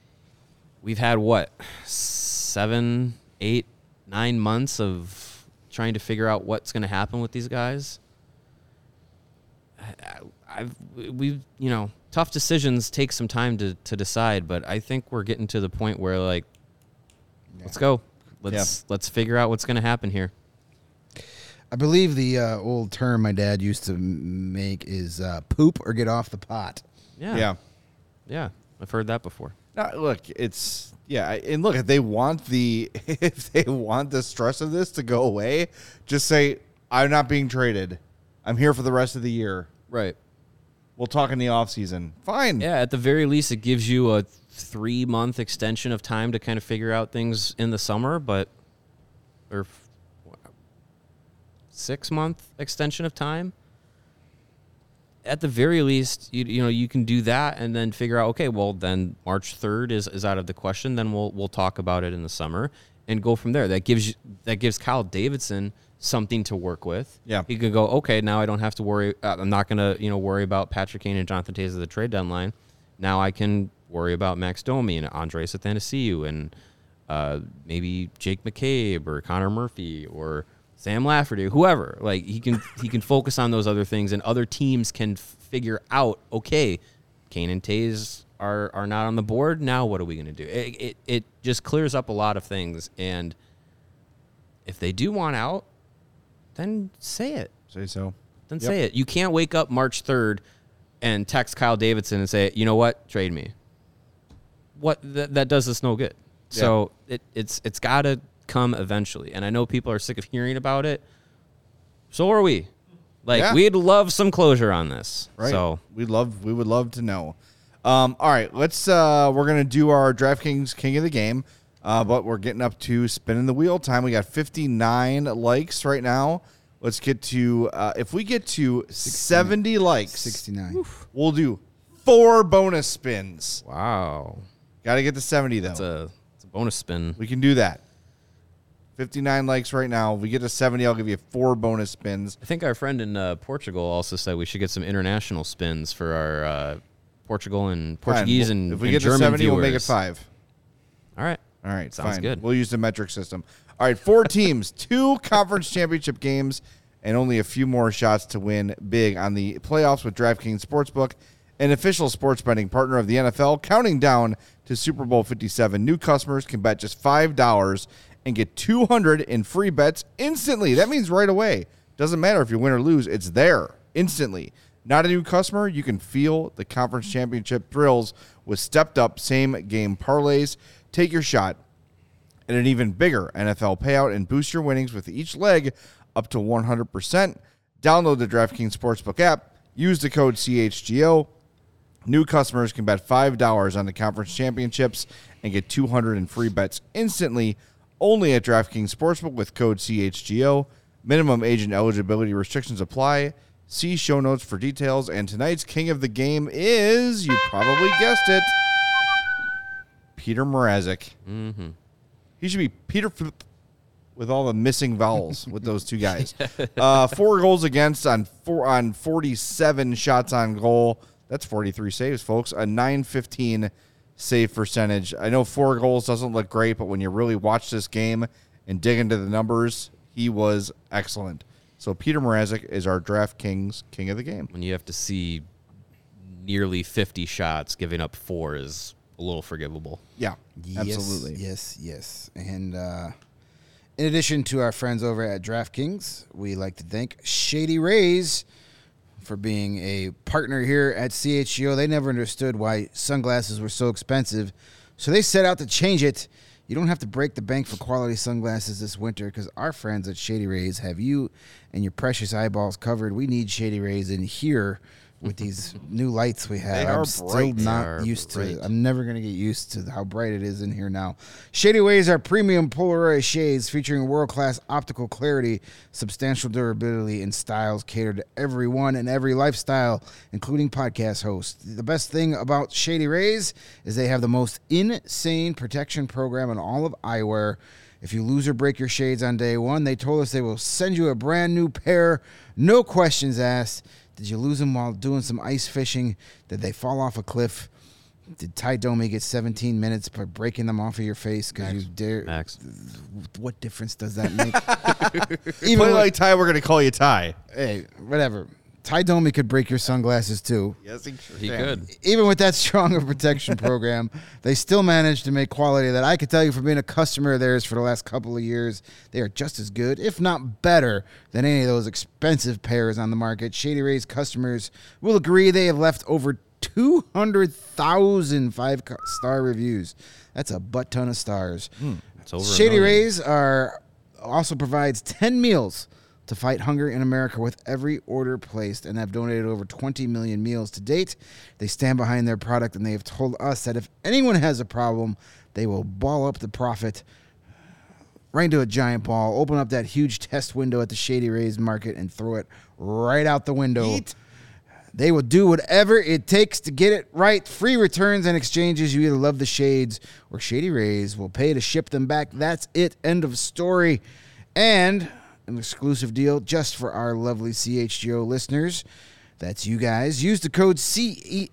we've had what seven, eight, nine months of trying to figure out what's going to happen with these guys. I, I've we've you know tough decisions take some time to to decide, but I think we're getting to the point where like let's go. Let's let's figure out what's going to happen here. I believe the uh, old term my dad used to m- make is uh, poop or get off the pot. Yeah. yeah. Yeah. I've heard that before. No, look, it's yeah, I- and look, if they want the if they want the stress of this to go away, just say I'm not being traded. I'm here for the rest of the year. Right. We'll talk in the off season. Fine. Yeah, at the very least it gives you a three month extension of time to kind of figure out things in the summer, but or six month extension of time. At the very least, you you know, you can do that and then figure out, okay, well then March third is, is out of the question, then we'll we'll talk about it in the summer and go from there. That gives you that gives Kyle Davidson something to work with. Yeah. He could go, okay, now I don't have to worry uh, I'm not going to, you know, worry about Patrick Kane and Jonathan Toews at the trade deadline. Now I can worry about Max Domi and Andres Athanasiou and uh, maybe Jake McCabe or Connor Murphy or Sam Lafferty, whoever. Like he can he can focus on those other things, and other teams can f- figure out, okay, Kane and Toews are are not on the board. Now what are we going to do? It, it it just clears up a lot of things, and if they do want out, then say it. Say so. Then Yep. say it. You can't wake up March third and text Kyle Davidson and say, you know what, trade me. What that that does us no good. Yeah. So it it's it's got to come eventually. And I know people are sick of hearing about it. So are we. Like Yeah. we'd love some closure on this. Right. So we love we would love to know. Um, all right, let's uh, we're gonna do our DraftKings King of the Game. Uh, but we're getting up to spinning the wheel time. We got fifty-nine likes right now. Let's get to, uh, if we get to seventy likes, sixty-nine. We'll do four bonus spins. Wow. Got to get to seventy, though. That's a, that's a bonus spin. We can do that. fifty-nine likes right now. If we get to seventy, I'll give you four bonus spins. I think our friend in uh, Portugal also said we should get some international spins for our uh, Portugal and Portuguese Fine. and If we and get German to seventy, viewers. we'll make it five. All right. All right, Sounds fine. good. We'll use the metric system. All right, four teams, two conference championship games, and only a few more shots to win big on the playoffs with DraftKings Sportsbook, an official sports betting partner of the N F L. Counting down to Super Bowl fifty-seven, new customers can bet just five dollars and get two hundred in free bets instantly. That means right away. Doesn't matter if you win or lose, it's there instantly. Not a new customer, you can feel the conference championship thrills with stepped-up same-game parlays. Take your shot at an even bigger N F L payout and boost your winnings with each leg up to one hundred percent. Download the DraftKings Sportsbook app. Use the code C H G O. New customers can bet five dollars on the conference championships and get two hundred in free bets instantly only at DraftKings Sportsbook with code C H G O. Minimum age and eligibility restrictions apply. See show notes for details. And tonight's king of the game is, you probably guessed it, Peter Mrazek. Mm-hmm. He should be Peter F- with all the missing vowels with those two guys. Uh, four goals against on four on forty-seven shots on goal. That's forty-three saves, folks. A nine fifteen save percentage. I know four goals doesn't look great, but when you really watch this game and dig into the numbers, he was excellent. So Peter Mrazek is our DraftKings king of the game. When you have to see nearly fifty shots, giving up four is a little forgivable. Yeah, absolutely. Yes, yes, yes. And uh, in addition to our friends over at DraftKings, we like to thank Shady Rays for being a partner here at C H G O. They never understood why sunglasses were so expensive, so they set out to change it. You don't have to break the bank for quality sunglasses this winter because our friends at Shady Rays have you and your precious eyeballs covered. We need Shady Rays in here with these new lights we have. They I'm are still bright. They not are used bright. to it. I'm never going to get used to how bright it is in here now. Shady Rays are premium Polaroid shades featuring world-class optical clarity, substantial durability, and styles catered to everyone and every lifestyle, including podcast hosts. The best thing about Shady Rays is they have the most insane protection program in all of eyewear. If you lose or break your shades on day one, they told us they will send you a brand new pair, no questions asked. Did you lose them while doing some ice fishing? Did they fall off a cliff? Did Ty Domi get seventeen minutes by breaking them off of your face because you dare? Max. What difference does that make? Even Play like Ty, we're going to call you Ty. Hey, whatever. Ty Domi could break your sunglasses too. Yes, he, He could. Even with that strong of protection program, they still managed to make quality that I could tell you from being a customer of theirs for the last couple of years. They are just as good, if not better, than any of those expensive pairs on the market. Shady Rays customers will agree they have left over two hundred thousand five-star reviews. That's a butt ton of stars. Mm, it's over a Shady million. Rays are also provides ten meals to fight hunger in America with every order placed, and have donated over twenty million meals to date. They stand behind their product, and they have told us that if anyone has a problem, they will ball up the profit right into a giant ball, open up that huge test window at the Shady Rays market, and throw it right out the window. Eat. They will do whatever it takes to get it right. Free returns and exchanges. You either love the shades or Shady Rays will pay to ship them back. That's it. End of story. And an exclusive deal just for our lovely C H G O listeners. That's you guys. Use the code C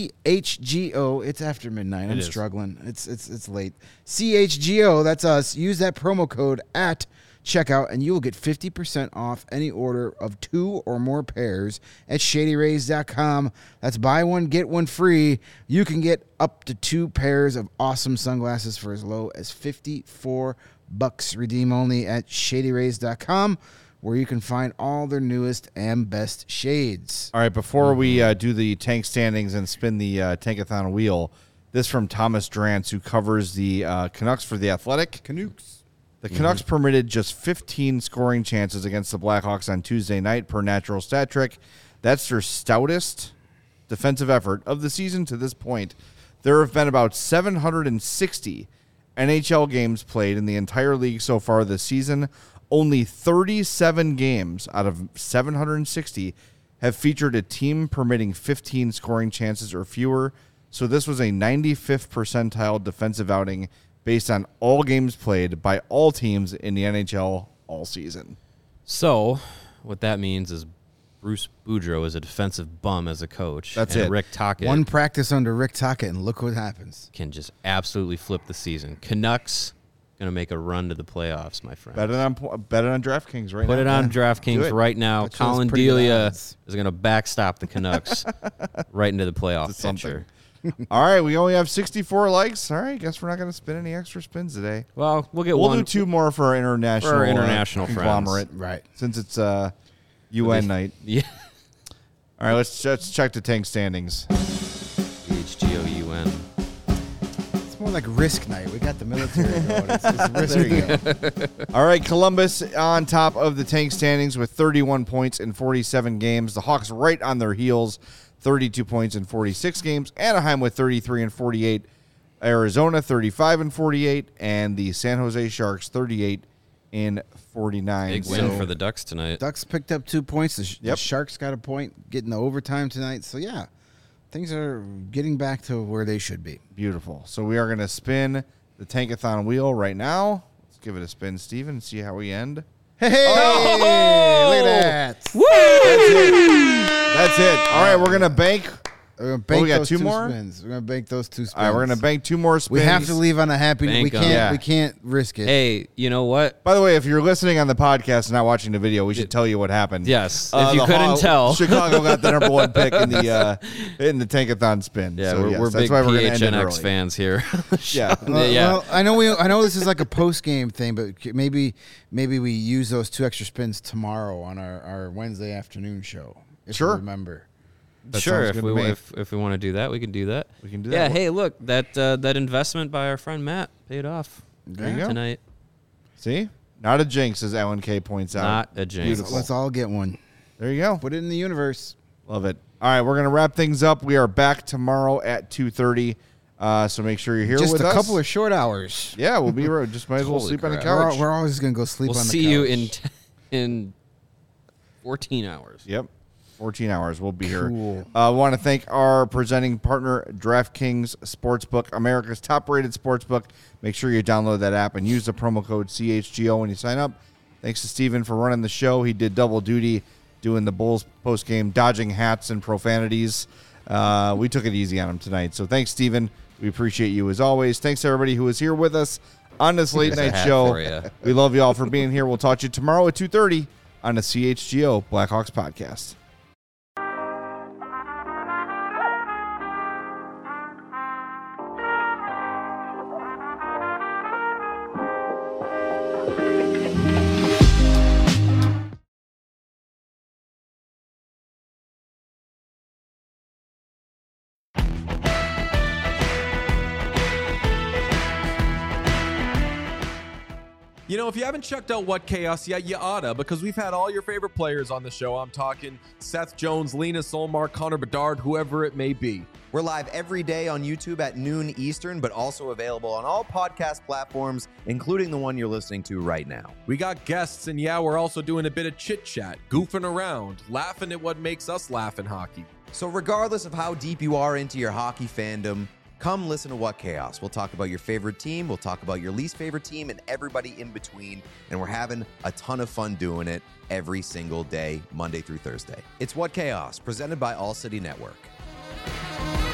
H G O. It's after midnight. I'm is. struggling. It's it's it's late. C H G O. That's us. Use that promo code at checkout, and you will get fifty percent off any order of two or more pairs at shady rays dot com. That's buy one, get one free. You can get up to two pairs of awesome sunglasses for as low as fifty-four bucks. Redeem only at shady rays dot com, where you can find all their newest and best shades. All right, before we uh, do the tank standings and spin the uh, Tankathon wheel, this from Thomas Drance, who covers the uh, Canucks for The Athletic. Canucks. The Canucks mm-hmm. permitted just fifteen scoring chances against the Blackhawks on Tuesday night per Natural Stat Trick. That's their stoutest defensive effort of the season to this point. There have been about seven hundred sixty N H L games played in the entire league so far this season, only thirty-seven games out of seven hundred sixty have featured a team permitting fifteen scoring chances or fewer. So this was a ninety-fifth percentile defensive outing based on all games played by all teams in the N H L all season. So what that means is Bruce Boudreau is a defensive bum as a coach. That's and it. Rick Tocchet One practice under Rick Tocchet, and look what happens. can just absolutely flip the season. Canucks going to make a run to the playoffs, my friend. Bet it on bet it on DraftKings right now. Put it on Yeah. Do DraftKings it. right now. Bet you those Colin pretty good Delia odds. is going to backstop the Canucks right into the playoff That's something. picture. All right, we only have sixty-four likes. All right, guess we're not going to spin any extra spins today. Well, we'll get We'll one. do two more for our international, For our uh, international friends. conglomerate, Right. Since it's uh, U N night. Yeah. All right, let's, let's check the tank standings. H G O U N. It's more like risk night. We got the military going. It's, it's There you risky. go. All right, Columbus on top of the tank standings with thirty-one points in forty-seven games. The Hawks right on their heels, thirty-two points in forty-six games. Anaheim with thirty-three and forty-eight. Arizona thirty-five and forty-eight, and the San Jose Sharks thirty-eight and forty-nine. Big win So- for the Ducks tonight. Ducks picked up two points. The, sh- the Yep. Sharks got a point, getting the overtime tonight. So, yeah, things are getting back to where they should be. Beautiful. So we are going to spin the Tankathon wheel right now. Let's give it a spin, Steven, and see how we end. Hey, look at that. That's it. That's it. All right, we're going to bank. We're gonna Oh, bank we got those two two more? spins. We're gonna bank those two spins. All right, we're going to bank two more spins. We have to leave on a happy. Bank we 'em. can't. Yeah. We can't risk it. Hey, you know what? By the way, if you're listening on the podcast and not watching the video, we should tell you what happened. Yes. Uh, if you the couldn't Haw- tell. Chicago got the number one pick in the uh, in the Tankathon spin. Yeah, so, we're, yes, we're that's big why we're gonna end P H N it X early. fans here. Yeah. Well, yeah. well, I know we. I know this is like a post game thing, but c- maybe maybe we use those two extra spins tomorrow on our, our Wednesday afternoon show. If Sure. you remember. That sure, sounds if good we to me. if, if we want to do that, we can do that. We can do Yeah. that. Hey, look that uh, that investment by our friend Matt paid off. There you go. Tonight. See? Not a jinx, as Alan K points out. Not a jinx. Beautiful. Let's all get one. There you go. Put it in the universe. Love it. All right, we're going to wrap things up. We are back tomorrow at two thirty, uh, so make sure you're here Just with a us. couple of short hours. Yeah, we'll be right. Just might as well Holy sleep on the crap. We're, couch. all, we're always gonna go sleep We'll on the see couch. you in t- in fourteen hours. Yep. fourteen hours. We'll be here. Cool. I uh, want to thank our presenting partner, DraftKings Sportsbook, America's top-rated sportsbook. Make sure you download that app and use the promo code C H G O when you sign up. Thanks to Steven for running the show. He did double duty doing the Bulls post-game, dodging hats and profanities. Uh, we took it easy on him tonight. So thanks, Steven. We appreciate you as always. Thanks to everybody who was here with us on this late There's a night hat show. for ya. We love you all for being here. We'll talk to you tomorrow at two thirty on the C H G O Blackhawks podcast. You know, if you haven't checked out What Chaos yet, you oughta, because we've had all your favorite players on the show. I'm talking Seth Jones, Lena Solmar, Connor Bedard, whoever it may be. We're live every day on YouTube at noon Eastern, but also available on all podcast platforms, including the one you're listening to right now. We got guests, and yeah, we're also doing a bit of chit-chat, goofing around, laughing at what makes us laugh in hockey. So regardless of how deep you are into your hockey fandom, come listen to What Chaos. We'll talk about your favorite team, we'll talk about your least favorite team, and everybody in between, and we're having a ton of fun doing it every single day, Monday through Thursday. It's What Chaos, presented by All City Network.